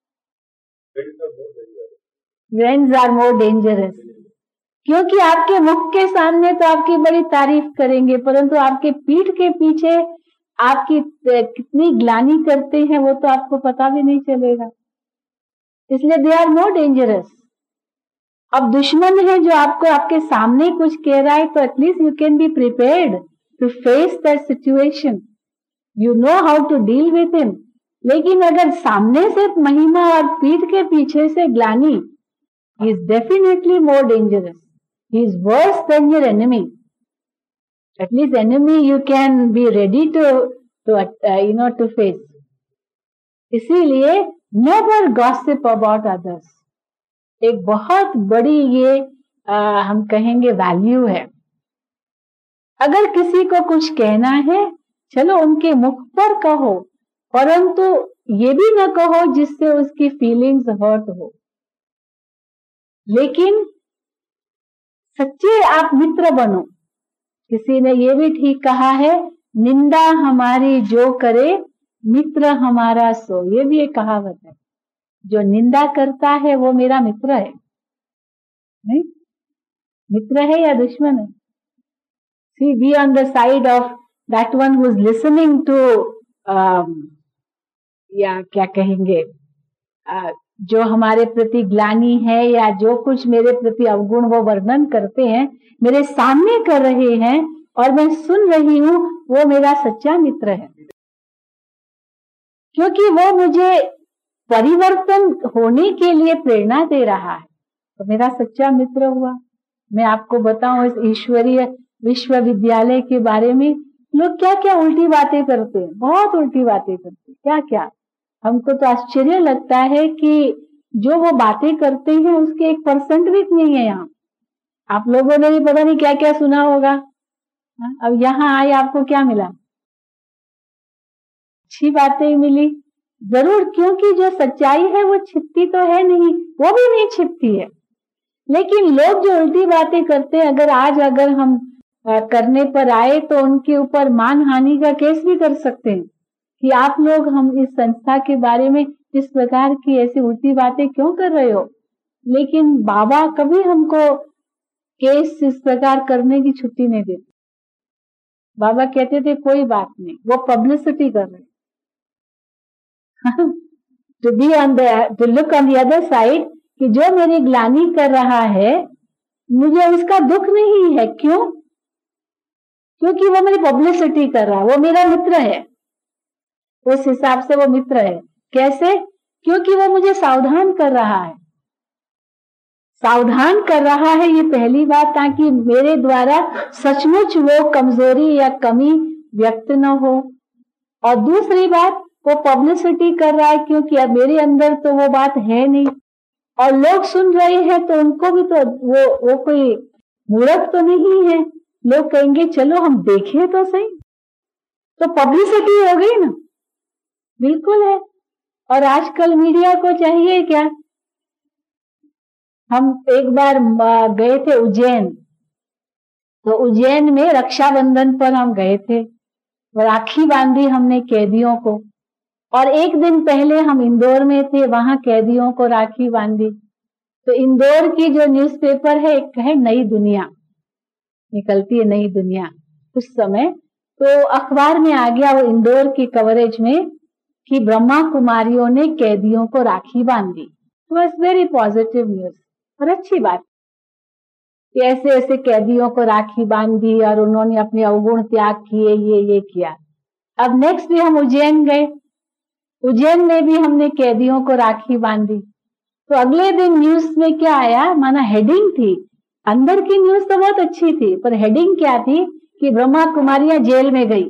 Friends are more dangerous. क्योंकि आपके मुख के सामने तो आपकी बड़ी तारीफ करेंगे परंतु आपके पीठ के पीछे आपकी कितनी ग्लानि करते हैं वो तो आपको पता भी नहीं चलेगा। इसलिए दे आर मोर डेंजरस। अब दुश्मन है जो आपको आपके सामने कुछ कह रहा है तो at least you can be prepared to face that situation, you know how to deal with him. लेकिन अगर सामने से महिमा और पीठ के पीछे से ग्लानि, he is definitely more dangerous. He is worse than your enemy. At least enemy you can be ready to face. इसीलिए never gossip about others एक बहुत बड़ी ये हम कहेंगे वैल्यू है। अगर किसी को कुछ कहना है चलो उनके मुख पर कहो, परंतु ये भी न कहो जिससे उसकी फीलिंग्स हर्ट हो। लेकिन सच्चे आप मित्र बनो। किसी ने ये भी ठीक कहा है, निंदा हमारी जो करे मित्र हमारा सो। ये भी एक कहावत है, जो निंदा करता है वो मेरा मित्र है। नहीं, मित्र है या दुश्मन है? See, be on the side of that one who is listening to, या क्या कहेंगे, जो हमारे प्रति ग्लानि है या जो कुछ मेरे प्रति अवगुण वो वर्णन करते हैं, मेरे सामने कर रहे हैं और मैं सुन रही हूँ, वो मेरा सच्चा मित्र है, क्योंकि वो मुझे परिवर्तन होने के लिए प्रेरणा दे रहा है, तो मेरा सच्चा मित्र हुआ। मैं आपको बताऊं, इस ईश्वरीय विश्वविद्यालय के बारे में लोग क्या क्या उल्टी बातें करते हैं, बहुत उल्टी बातें करते हैं, क्या क्या। हमको तो आश्चर्य लगता है कि जो वो बातें करते हैं उसके 1% भी नहीं है यहाँ। आप लोगों ने भी पता नहीं क्या क्या सुना होगा। अब यहाँ आए आपको क्या मिला? अच्छी बातें मिली जरूर, क्योंकि जो सच्चाई है वो छिपती तो है नहीं, वो भी नहीं छिपती है। लेकिन लोग जो उल्टी बातें करते हैं, अगर हम करने पर आए तो उनके ऊपर मानहानि का केस भी कर सकते हैं कि आप लोग हम इस संस्था के बारे में इस प्रकार की ऐसी उल्टी बातें क्यों कर रहे हो। लेकिन बाबा कभी हमको केस इस प्रकार करने की छुट्टी नहीं देते। बाबा कहते थे कोई बात नहीं, वो पब्लिसिटी कर रहे to look on the other side, कि जो मेरी ग्लानि कर रहा है मुझे उसका दुख नहीं है। क्यों? क्योंकि वो मेरी पब्लिसिटी कर रहा है, वो मेरा मित्र है, उस हिसाब से वो मित्र है। कैसे? क्योंकि वो मुझे सावधान कर रहा है, सावधान कर रहा है, ये पहली बात, ताकि मेरे द्वारा सचमुच वो कमजोरी या कमी व्यक्त न हो। और दूसरी बात, वो पब्लिसिटी कर रहा है क्योंकि अब मेरे अंदर तो वो बात है नहीं और लोग सुन रहे हैं, तो उनको भी तो वो कोई मूर्ख तो नहीं है। लोग कहेंगे चलो हम देखें तो सही, तो पब्लिसिटी हो गई ना। बिल्कुल है। और आजकल मीडिया को चाहिए क्या? हम एक बार गए थे उज्जैन, तो उज्जैन में रक्षाबंधन पर हम गए थे, राखी बांधी हमने कैदियों को। और एक दिन पहले हम इंदौर में थे, वहां कैदियों को राखी बांधी। तो इंदौर की जो न्यूज़पेपर है, एक है नई दुनिया, निकलती है नई दुनिया उस समय, तो अखबार में आ गया वो इंदौर की कवरेज में कि ब्रह्मा कुमारियों ने कैदियों को राखी बांधी। वॉज वेरी पॉजिटिव न्यूज और अच्छी बात कि ऐसे ऐसे कैदियों को राखी बांधी और उन्होंने अपने अवगुण त्याग किए, ये किया। अब नेक्स्ट डे हम उज्जैन गए, उज्जैन में भी हमने कैदियों को राखी बांधी। तो अगले दिन न्यूज में क्या आया, माना हेडिंग थी, अंदर की न्यूज तो बहुत अच्छी थी, पर हेडिंग क्या थी कि ब्रह्मा कुमारियां जेल में गई।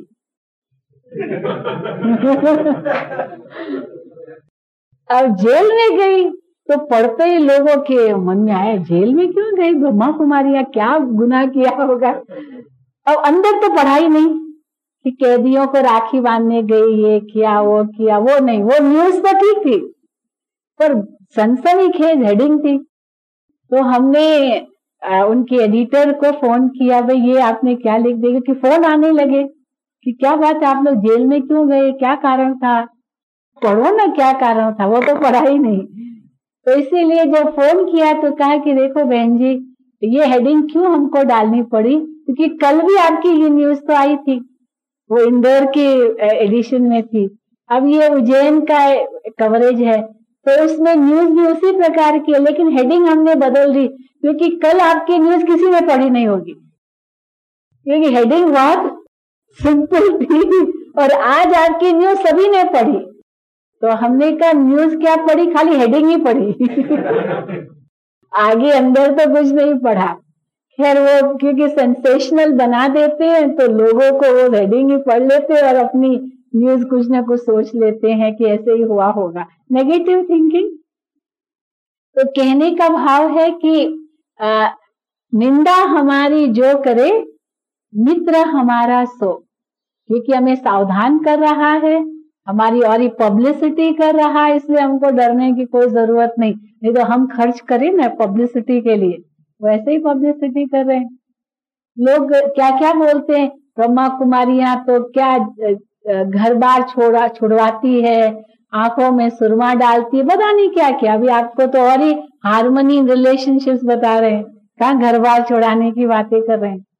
अब जेल में गई तो पढ़ते ही लोगों के मन में आया, जेल में क्यों गई ब्रह्मा कुमारियां, क्या गुनाह किया होगा। अब अंदर तो पढ़ाई नहीं कि कैदियों को राखी बांधने गई, ये किया वो किया, वो नहीं, वो न्यूज तो ठीक थी पर सनसनीखेज हेडिंग थी। तो हमने उनके एडिटर को फोन किया, भाई ये आपने क्या लिख दिया, कि फोन आने लगे कि क्या बात है, आप लोग जेल में क्यों गए, क्या कारण था, पढ़ो ना क्या कारण था। वो तो पढ़ा ही नहीं, तो इसीलिए जब फोन किया तो कहा कि देखो बहन जी, ये हेडिंग क्यों हमको डालनी पड़ी, क्योंकि कल भी आपकी ये न्यूज तो आई थी, वो इंदौर की एडिशन में थी, अब ये उज्जैन का कवरेज है, तो उसमें न्यूज भी उसी प्रकार की है, लेकिन हेडिंग हमने बदल दी क्योंकि कल आपकी न्यूज किसी ने पढ़ी नहीं होगी, क्योंकि हेडिंग बहुत सिंपल थी और आज आपकी न्यूज सभी ने पढ़ी। तो हमने कहा न्यूज क्या पढ़ी, खाली हेडिंग ही पढ़ी। आगे अंदर तो कुछ नहीं पढ़ा। खैर वो क्योंकि सेंसेशनल बना देते हैं तो लोगों को वो हेडिंग ही पढ़ लेते हैं और अपनी न्यूज कुछ ना कुछ सोच लेते हैं कि ऐसे ही हुआ होगा, नेगेटिव थिंकिंग। तो कहने का भाव है कि निंदा हमारी जो करे, मित्र हमारा सो, क्योंकि हमें सावधान कर रहा है, हमारी और ही पब्लिसिटी कर रहा है, इसलिए हमको डरने की कोई जरूरत नहीं। नहीं तो हम खर्च करें ना पब्लिसिटी के लिए, वैसे ही पब्लिसिटी कर रहे हैं। लोग क्या क्या बोलते हैं, ब्रह्मा कुमारियां तो क्या घर बार छुड़वाती है, आंखों में सुरमा डालती है, पता नहीं क्या क्या। अभी आपको तो और ही हार्मनी रिलेशनशिप्स बता रहे हैं, कहाँ घर बार छुड़ाने की बातें कर रहे हैं।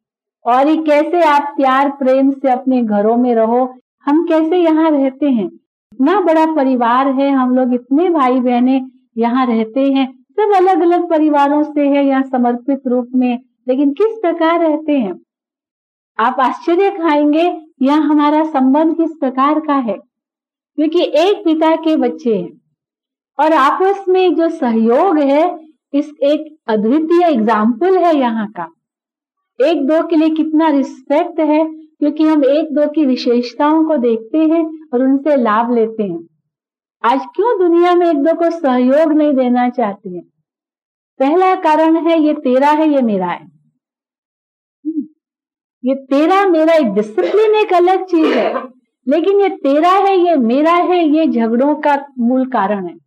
और ये कैसे आप प्यार प्रेम से अपने घरों में रहो। हम कैसे यहाँ रहते हैं, इतना बड़ा परिवार है, हम लोग इतने भाई बहने यहाँ रहते हैं, सब अलग अलग परिवारों से है यहाँ समर्पित रूप में, लेकिन किस प्रकार रहते हैं। आप आश्चर्य खाएंगे यहाँ हमारा संबंध किस प्रकार का है, क्योंकि एक पिता के बच्चे हैं और आपस में जो सहयोग है, इस एक अद्वितीय एग्जाम्पल है यहाँ का। एक दो के लिए कितना रिस्पेक्ट है, क्योंकि हम एक दो की विशेषताओं को देखते हैं और उनसे लाभ लेते हैं। आज क्यों दुनिया में एक दो को सहयोग नहीं देना चाहते हैं? पहला कारण है ये तेरा है, ये मेरा है। ये तेरा मेरा एक डिसिप्लिन एक अलग चीज है, लेकिन ये तेरा है ये मेरा है, ये झगड़ों का मूल कारण है।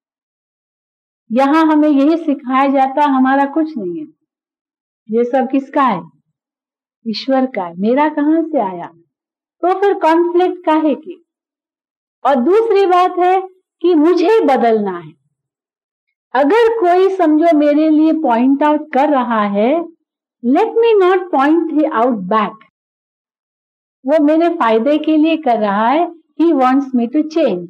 यहाँ हमें यही सिखाया जाता हमारा कुछ नहीं है, ये सब किसका है? ईश्वर का है, मेरा कहां से आया? तो फिर कॉन्फ्लिक्ट काहे की? और दूसरी बात है कि मुझे बदलना है। अगर कोई समझो मेरे लिए पॉइंट आउट कर रहा है, let me not point out back. वो मेरे फायदे के लिए कर रहा है, he wants me to change.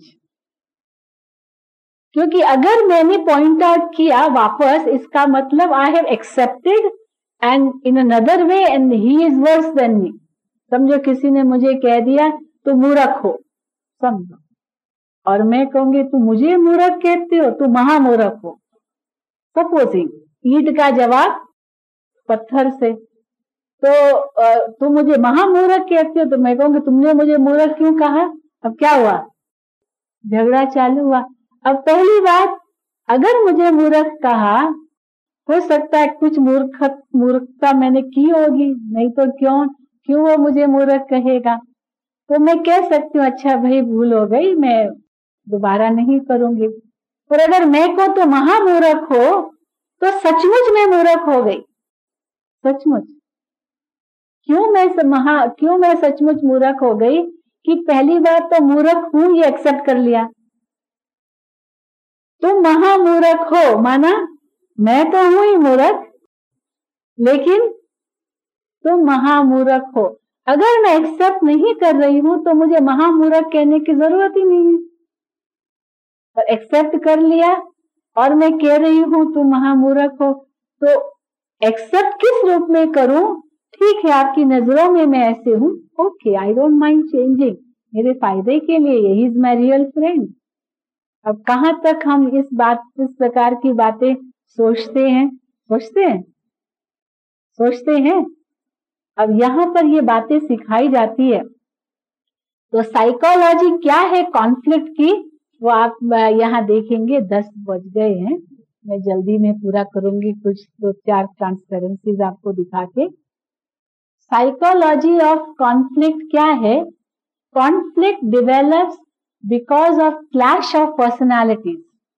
क्योंकि अगर मैंने पॉइंट आउट किया वापस, इसका मतलब I have accepted and in another way and he is worse than me. समझो किसी ने मुझे कह दिया तू मूर्ख हो, समझो, और मैं कहूंगी तू मुझे मूर्ख कहते हो, तू महामूर्ख हो। सपोजिंग ईंट का जवाब पत्थर से, तो तू मुझे महामूर्ख कहते हो, तो मैं कहूंगी तुमने मुझे मूर्ख क्यों कहा? अब क्या हुआ? झगड़ा चालू हुआ। अब पहली बात, अगर मुझे मूर्ख कहा, हो सकता है कुछ मूर्खता मैंने की होगी, नहीं तो क्यों वो मुझे मूर्ख कहेगा? तो मैं कह सकती हूँ अच्छा भाई भूल हो गई, मैं दोबारा नहीं करूंगी। और अगर मैं को तो महामूर्ख हो, तो सचमुच मैं मूर्ख हो गई, सचमुच। क्यों मैं सचमुच मूर्ख हो गई? कि पहली बात तो मूर्ख हूं ये एक्सेप्ट कर लिया। तुम महामूर्ख हो माना, मैं तो हूं ही मूर्ख, लेकिन तुम महामूर्ख हो। अगर मैं एक्सेप्ट नहीं कर रही हूं तो मुझे महामूर्ख कहने की जरूरत ही नहीं है। और एक्सेप्ट कर लिया और मैं कह रही हूं तुम महामूर्ख हो, तो एक्सेप्ट किस रूप में करूं? ठीक है, आपकी नजरों में मैं ऐसे हूं, okay, I don't mind changing, मेरे फायदे के लिए, he is my real friend. अब कहां तक हम इस प्रकार की बातें सोचते हैं। अब यहाँ पर ये बातें सिखाई जाती है। तो साइकोलॉजी क्या है कॉन्फ्लिक्ट की, वो आप यहाँ देखेंगे। 10 बज गए हैं, मैं जल्दी में पूरा करूंगी, कुछ 2-4 ट्रांसपेरेंसीज आपको दिखा के। साइकोलॉजी ऑफ कॉन्फ्लिक्ट क्या है? Conflict develops because of clash of personalities.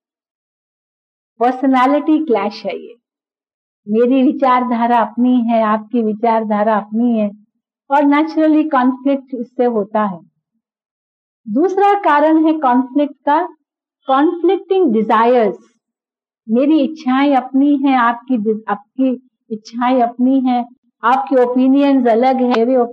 Personality clash है ये। मेरी विचारधारा अपनी है, आपकी विचारधारा अपनी है, और नेचुरली कॉन्फ्लिक्ट इससे होता है। दूसरा कारण है कॉन्फ्लिक्ट का, कॉन्फ्लिक्टिंग डिजायर्स। मेरी इच्छाएं अपनी हैं, आपकी इच्छाएं अपनी हैं, आपके ओपिनियंस अलग है, मेरे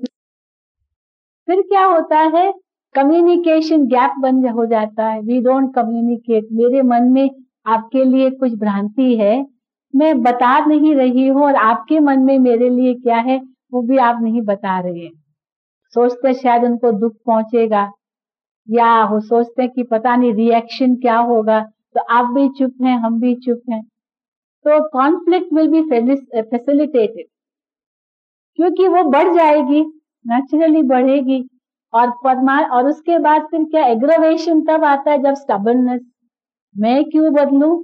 फिर क्या होता है? कम्युनिकेशन गैप बन हो जाता है। We don't communicate. मेरे मन में आपके लिए कुछ भ्रांति है, मैं बता नहीं रही हूँ, और आपके मन में मेरे लिए क्या है वो भी आप नहीं बता रहे हैं। सोचते शायद उनको दुख पहुंचेगा, या वो सोचते कि पता नहीं रिएक्शन क्या होगा, तो आप भी चुप हैं, हम भी चुप हैं। तो कॉन्फ्लिक्ट विल बी फैसिलिटेटेड, क्योंकि वो बढ़ जाएगी, नेचुरली बढ़ेगी। और उसके बाद फिर क्या? एग्रवेशन तब आता है जब स्टबर्ननेस, मैं क्यों बदलूं,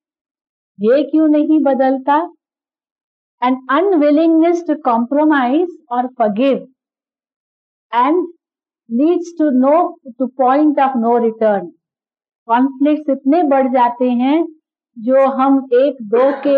ये क्यों नहीं बदलता, एंड अनविलिंगनेस टू कॉम्प्रोमाइज और forgive, and leads to point of no return. Conflicts इतने बढ़ जाते हैं जो हम एक दो के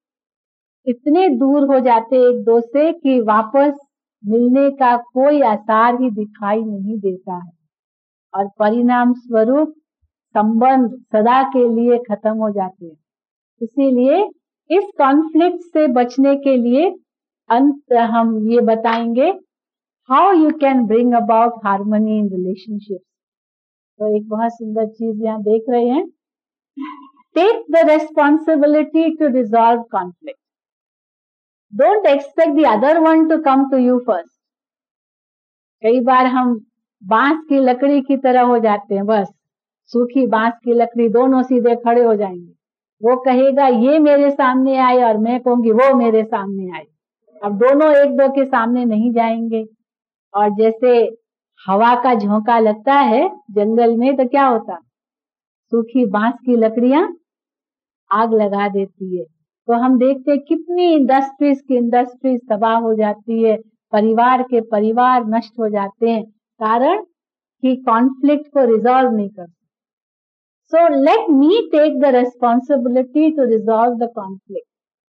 इतने दूर हो जाते एक दो से कि वापस मिलने का कोई आसार ही दिखाई नहीं देता है, और परिणाम स्वरूप संबंध सदा के लिए खत्म हो जाते हैं। इसीलिए इस कॉन्फ्लिक्ट से बचने के लिए अंत हम ये बताएंगे how you can bring about harmony in relationship. तो एक बहुत सुंदर चीज यहाँ देख रहे हैं, take the responsibility to resolve conflict, don't expect the other one to come to you first. कई बार हम बांस की लकड़ी की तरह हो जाते हैं, बस सूखी बांस की लकड़ी, दोनों सीधे खड़े हो जाएंगे, वो कहेगा ये मेरे सामने आए और मैं कहूंगी वो मेरे सामने आए। अब दोनों एक दो के सामने नहीं जाएंगे। और जैसे हवा का झोंका लगता है जंगल में तो क्या होता, सूखी बांस की लकड़ियां आग लगा देती है। तो हम देखते कितनी इंडस्ट्रीज तबाह हो जाती है, परिवार के परिवार नष्ट हो जाते हैं, कारण कि कॉन्फ्लिक्ट को रिजॉल्व नहीं करते। So let me take the responsibility to resolve the conflict.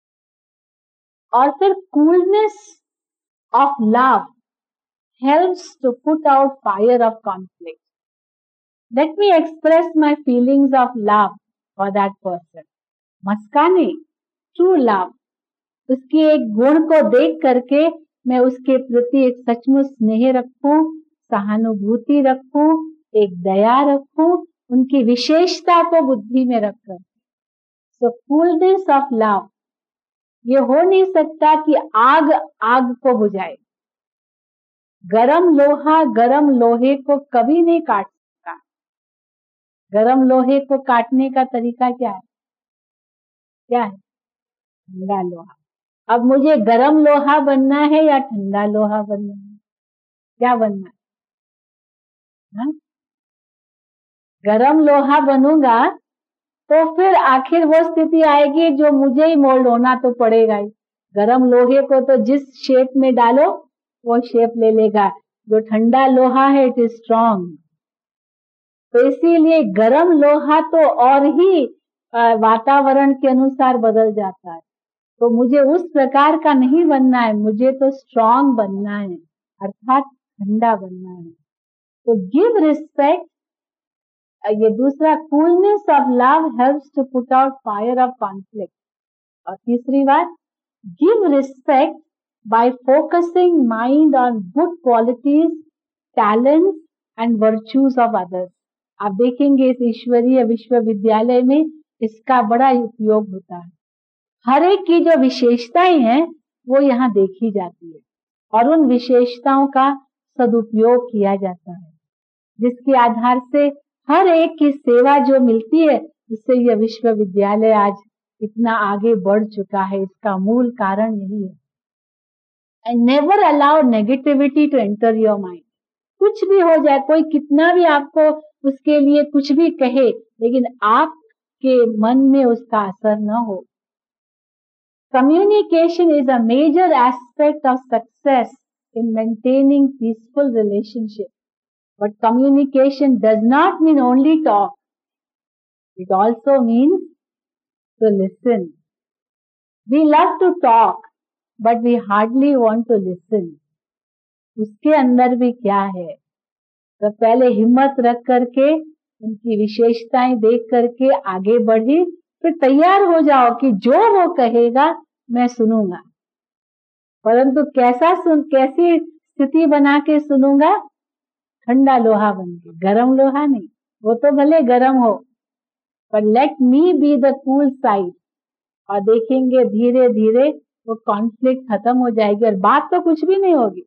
और फिर coolness of love helps to put out fire of conflict. Let me express my feelings of love for that person. मस्काने, true love, उसकी एक गुण को देख करके मैं उसके प्रति एक सचमुच स्नेह रखूं, सहानुभूति रखूं, एक दया रखूं, उनकी विशेषता को बुद्धि में रखकर। So coolness of love, ये हो नहीं सकता कि आग आग को बुझाए। गरम लोहा गरम लोहे को कभी नहीं काट सकता। गरम लोहे को काटने का तरीका क्या है? क्या है? ठंडा लोहा। अब मुझे गरम लोहा बनना है या ठंडा लोहा बनना है? क्या बनना है? हाँ? गरम लोहा बनूंगा तो फिर आखिर वो स्थिति आएगी जो मुझे ही मोल्ड होना तो पड़ेगा ही। गरम लोहे को तो जिस शेप में डालो वो शेप ले लेगा। जो ठंडा लोहा है इट इज स्ट्रॉन्ग। तो इसीलिए गरम लोहा तो और ही वातावरण के अनुसार बदल जाता है। तो मुझे उस प्रकार का नहीं बनना है, मुझे तो स्ट्रॉन्ग बनना है, अर्थात ठंडा बनना है। तो गिव रिस्पेक्ट, ये दूसरा, coolness of love helps to put out fire of conflict. और तीसरी बात, give respect by focusing mind on good qualities, talents and virtues of others. आप देखेंगे इस ईश्वरीय विश्वविद्यालय में इसका बड़ा उपयोग होता है। हर एक की जो विशेषताएं हैं वो यहाँ देखी जाती है और उन विशेषताओं का सदुपयोग किया जाता है, जिसके आधार से हर एक की सेवा जो मिलती है, जिससे यह विश्वविद्यालय आज इतना आगे बढ़ चुका है। इसका मूल कारण यही है। And never allow negativity to enter your mind. कुछ भी हो जाए, कोई कितना भी आपको उसके लिए कुछ भी कहे, लेकिन आपके मन में उसका असर न हो। Communication is a major aspect of success in maintaining peaceful relationship. But communication does not mean only talk. It also means to listen. We love to talk, but we hardly want to listen. उसके अंदर भी क्या है? तो पहले हिम्मत रख करके उनकी विशेषताएं देख करके आगे बढ़ी, फिर तैयार हो जाओ कि जो वो कहेगा मैं सुनूंगा। परंतु कैसी स्थिति बना के सुनूंगा? ठंडा लोहा बन के, गरम लोहा नहीं। वो तो भले गरम हो, पर let me be the cool side. और देखेंगे धीरे धीरे वो कॉन्फ्लिक्ट खत्म हो जाएगी और बात तो कुछ भी नहीं होगी।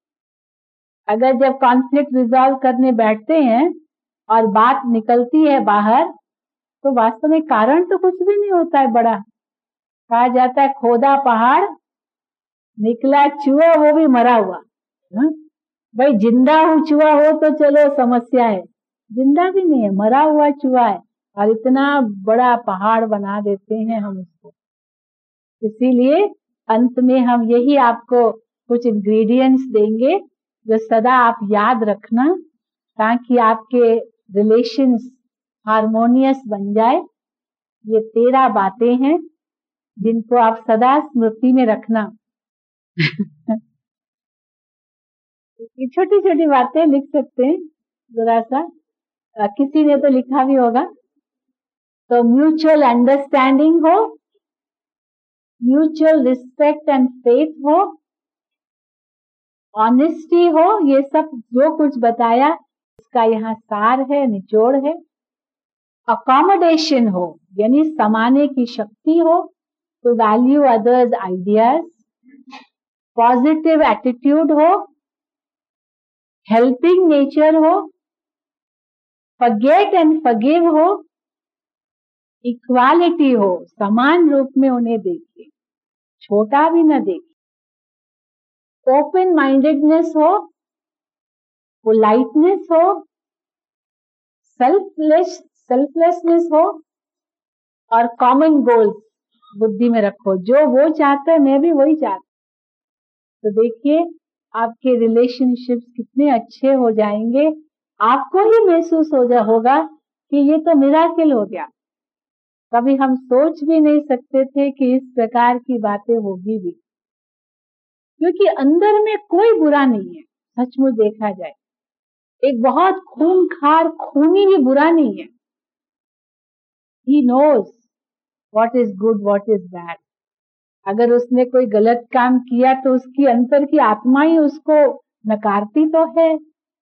अगर जब कॉन्फ्लिक्ट रिजॉल्व करने बैठते हैं और बात निकलती है बाहर, तो वास्तव में कारण तो कुछ भी नहीं होता है बड़ा। कहा जाता है खोदा पहाड़ निकला चूहा, वो भी मरा हुआ। भाई जिंदा चूहा हो तो चलो समस्या है, जिंदा भी नहीं है, मरा हुआ चूहा है और इतना बड़ा पहाड़ बना देते हैं हम उसको। इसीलिए अंत में हम यही आपको कुछ इंग्रेडिएंट्स देंगे जो सदा आप याद रखना, ताकि आपके रिलेशंस हार्मोनियस बन जाए। ये 13 बातें हैं जिनको आप सदा स्मृति में रखना। छोटी छोटी बातें लिख सकते हैं जरा सा, किसी ने तो लिखा भी होगा। तो म्यूचुअल अंडरस्टैंडिंग हो, म्यूचुअल रिस्पेक्ट एंड फेथ हो, ऑनेस्टी हो, ये सब जो कुछ बताया इसका यहाँ सार है, निचोड़ है। अकोमोडेशन हो, यानी समाने की शक्ति हो, तो value others ideas. Positive attitude हो, हेल्पिंग नेचर हो, फॉरगेट एंड फॉरगिव हो, इक्वालिटी हो, समान रूप में उन्हें देखिए, छोटा भी न देखिए। ओपन माइंडेडनेस हो, पोलाइटनेस हो, सेल्फलेसनेस हो, और कॉमन गोल्स बुद्धि में रखो। जो वो चाहता है मैं भी वही चाहता हूँ। तो देखिए आपके रिलेशनशिप्स कितने अच्छे हो जाएंगे। आपको ही महसूस होगा कि ये तो मिराकिल हो गया। कभी हम सोच भी नहीं सकते थे कि इस प्रकार की बातें होगी भी, क्योंकि अंदर में कोई बुरा नहीं है। सचमुच देखा जाए, एक बहुत खूंखार खूनी भी बुरा नहीं है। He knows what is good, what is bad. अगर उसने कोई गलत काम किया तो उसकी अंतर की आत्मा ही उसको नकारती तो है।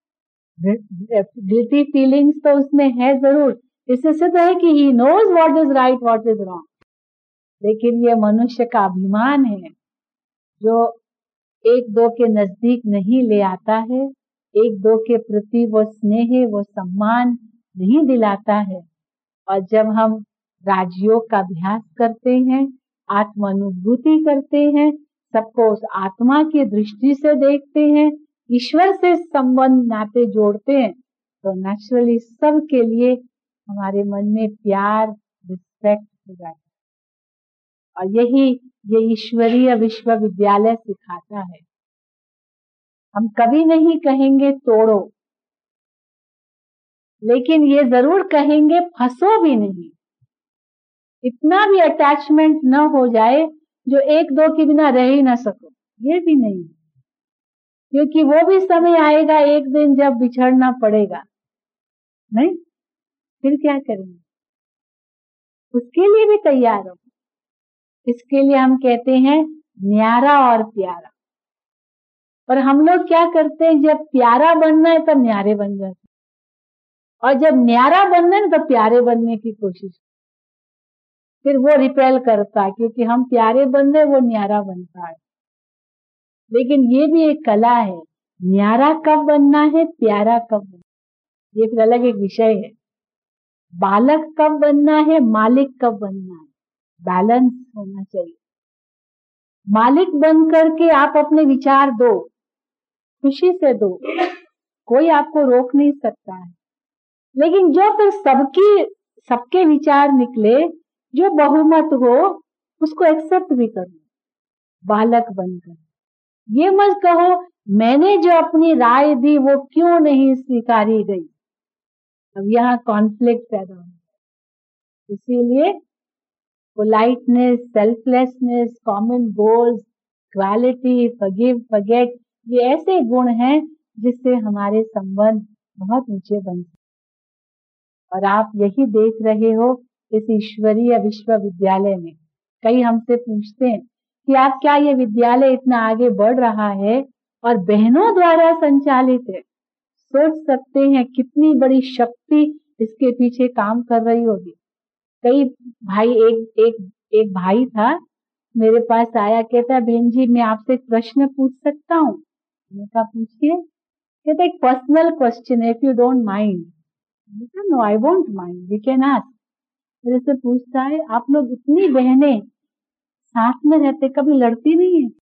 गिल्टी फीलिंग्स तो उसमें है जरूर। इससे सिद्ध है कि he knows what is right, what is wrong. लेकिन ये मनुष्य का अभिमान है जो एक दो के नजदीक नहीं ले आता है, एक दो के प्रति वो स्नेह, वो सम्मान नहीं दिलाता है। और जब हम राजयोग का अभ्यास करते हैं, आत्मानुभूति करते हैं, सबको उस आत्मा की दृष्टि से देखते हैं, ईश्वर से संबंध नाते जोड़ते हैं, तो नेचुरली सबके लिए हमारे मन में प्यार, रिस्पेक्ट हो जाता है। और यही ये ईश्वरीय विश्वविद्यालय सिखाता है। हम कभी नहीं कहेंगे तोड़ो, लेकिन ये जरूर कहेंगे फंसो भी नहीं। इतना भी अटैचमेंट न हो जाए जो एक दो के बिना रह ही ना सको, ये भी नहीं, क्योंकि वो भी समय आएगा एक दिन जब बिछड़ना पड़ेगा। नहीं, फिर क्या करेंगे? उसके लिए भी तैयार हो। इसके लिए हम कहते हैं न्यारा और प्यारा। और हम लोग क्या करते हैं, जब प्यारा बनना है तब न्यारे बन जाते, और जब न्यारा बनना है तो प्यारे बनने की कोशिश, फिर वो रिपेल करता है, क्योंकि हम प्यारे बन रहे, वो न्यारा बनता है। लेकिन ये भी एक कला है, न्यारा कब बनना है, प्यारा कब बनना है, ये फिर अलग एक विषय है। बालक कब बनना है, मालिक कब बनना है, बैलेंस होना चाहिए। मालिक बन करके आप अपने विचार दो, खुशी से दो, कोई आपको रोक नहीं सकता है। लेकिन जो फिर सबके विचार निकले, जो बहुमत हो, उसको एक्सेप्ट भी करो बालक बनकर। ये मत कहो मैंने जो अपनी राय दी वो क्यों नहीं स्वीकारी गई। अब यहाँ कॉन्फ्लिक्ट पैदा हो। इसीलिए politeness, selflessness, common goals, equality, forgive, forget, ये ऐसे गुण हैं जिससे हमारे संबंध बहुत ऊंचे बनते। और आप यही देख रहे हो इस ईश्वरीय विश्वविद्यालय में। कई हमसे पूछते हैं कि आप क्या ये विद्यालय इतना आगे बढ़ रहा है और बहनों द्वारा संचालित है, सोच सकते हैं कितनी बड़ी शक्ति इसके पीछे काम कर रही होगी। कई भाई, एक भाई था मेरे पास आया, कहता बहन जी मैं आपसे एक प्रश्न पूछ सकता हूँ? मैंने कहा पूछिए। कहता एक पर्सनल क्वेश्चन है, if you don't mind. No I won't mind, we can ask. मेरे से पूछता है आप लोग इतनी बहनें साथ में रहते कभी लड़ती नहीं है?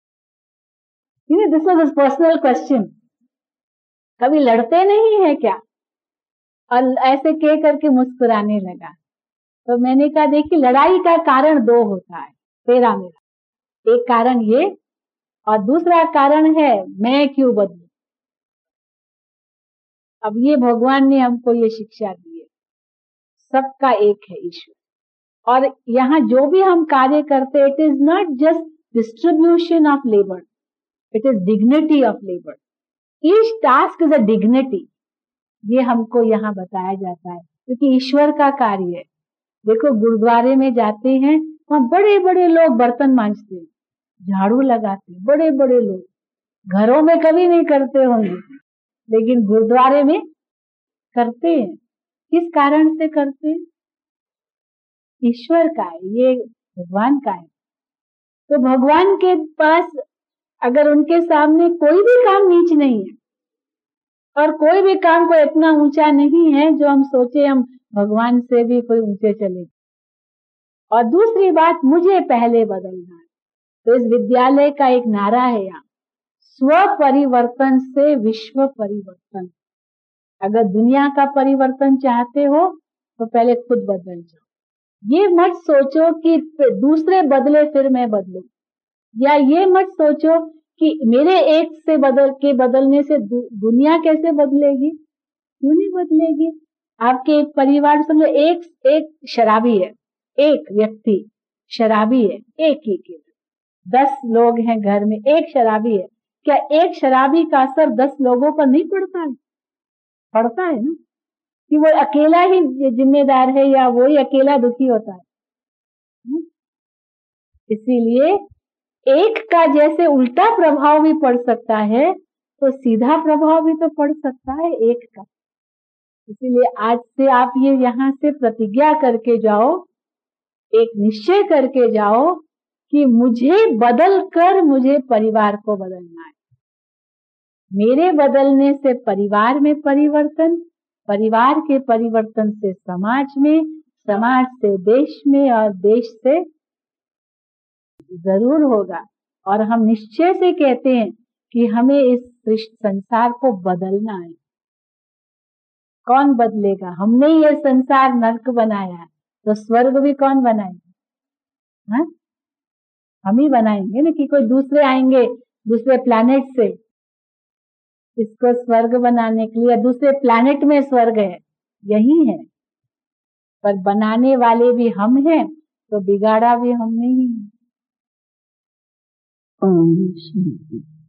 दिस वाज पर्सनल क्वेश्चन, कभी लड़ते नहीं है क्या? और ऐसे कह करके मुस्कुराने लगा। तो मैंने कहा देखिए लड़ाई का कारण दो होता है, तेरा मेरा। एक कारण ये और दूसरा कारण है मैं क्यों बदलूं। अब ये भगवान ने हमको ये शिक्षा दी है, सबका एक है ईश्वर। और यहाँ जो भी हम कार्य करते हैं, it is not just distribution of labour, it is dignity of labour. Each task is a dignity, ये हमको यहाँ बताया जाता है, क्योंकि ईश्वर का कार्य है। देखो गुरुद्वारे में जाते हैं, वहां बड़े बड़े लोग बर्तन मांजते हैं, झाड़ू लगाते हैं, बड़े बड़े लोग। घरों में कभी नहीं करते होंगे, लेकिन गुरुद्वारे में करते हैं। किस कारण से करते हैं? ईश्वर का है, ये भगवान का है। तो भगवान के पास अगर उनके सामने कोई भी काम नीच नहीं है और कोई भी काम को इतना ऊंचा नहीं है जो हम सोचे हम भगवान से भी कोई ऊंचे चले। और दूसरी बात, मुझे पहले बदलना है। तो इस विद्यालय का एक नारा है यहाँ, स्व परिवर्तन से विश्व परिवर्तन। अगर दुनिया का परिवर्तन चाहते हो तो पहले खुद बदल जाओ। ये मत सोचो कि दूसरे बदले फिर मैं बदलूं, या ये मत सोचो कि मेरे एक से बदलने से दुनिया कैसे बदलेगी। क्यों नहीं बदलेगी? आपके एक परिवार समझो, एक शराबी है, एक व्यक्ति शराबी है, एक 10 लोग हैं घर में, एक शराबी है। क्या एक शराबी का असर 10 लोगों पर नहीं पड़ता है? पड़ता है ना, कि वो अकेला ही जिम्मेदार है या वो ही अकेला दुखी होता है। इसीलिए एक का जैसे उल्टा प्रभाव भी पड़ सकता है, तो सीधा प्रभाव भी तो पड़ सकता है एक का। इसीलिए आज से आप ये यहाँ से प्रतिज्ञा करके जाओ, एक निश्चय करके जाओ कि मुझे बदल कर मुझे परिवार को बदलना है। मेरे बदलने से परिवार में परिवर्तन, परिवार के परिवर्तन से समाज में, समाज से देश में, और देश से जरूर होगा। और हम निश्चय से कहते हैं कि हमें इस संसार को बदलना है। कौन बदलेगा? हमने ये संसार नरक बनाया है, तो स्वर्ग भी कौन बनाएगा? हाँ, हम ही बनाएंगे ना, कि कोई दूसरे आएंगे दूसरे प्लैनेट से इसको स्वर्ग बनाने के लिए। दूसरे प्लैनेट में स्वर्ग है, यही है, पर बनाने वाले भी हम हैं, तो बिगाड़ा भी हमने ही है। ओम शांति।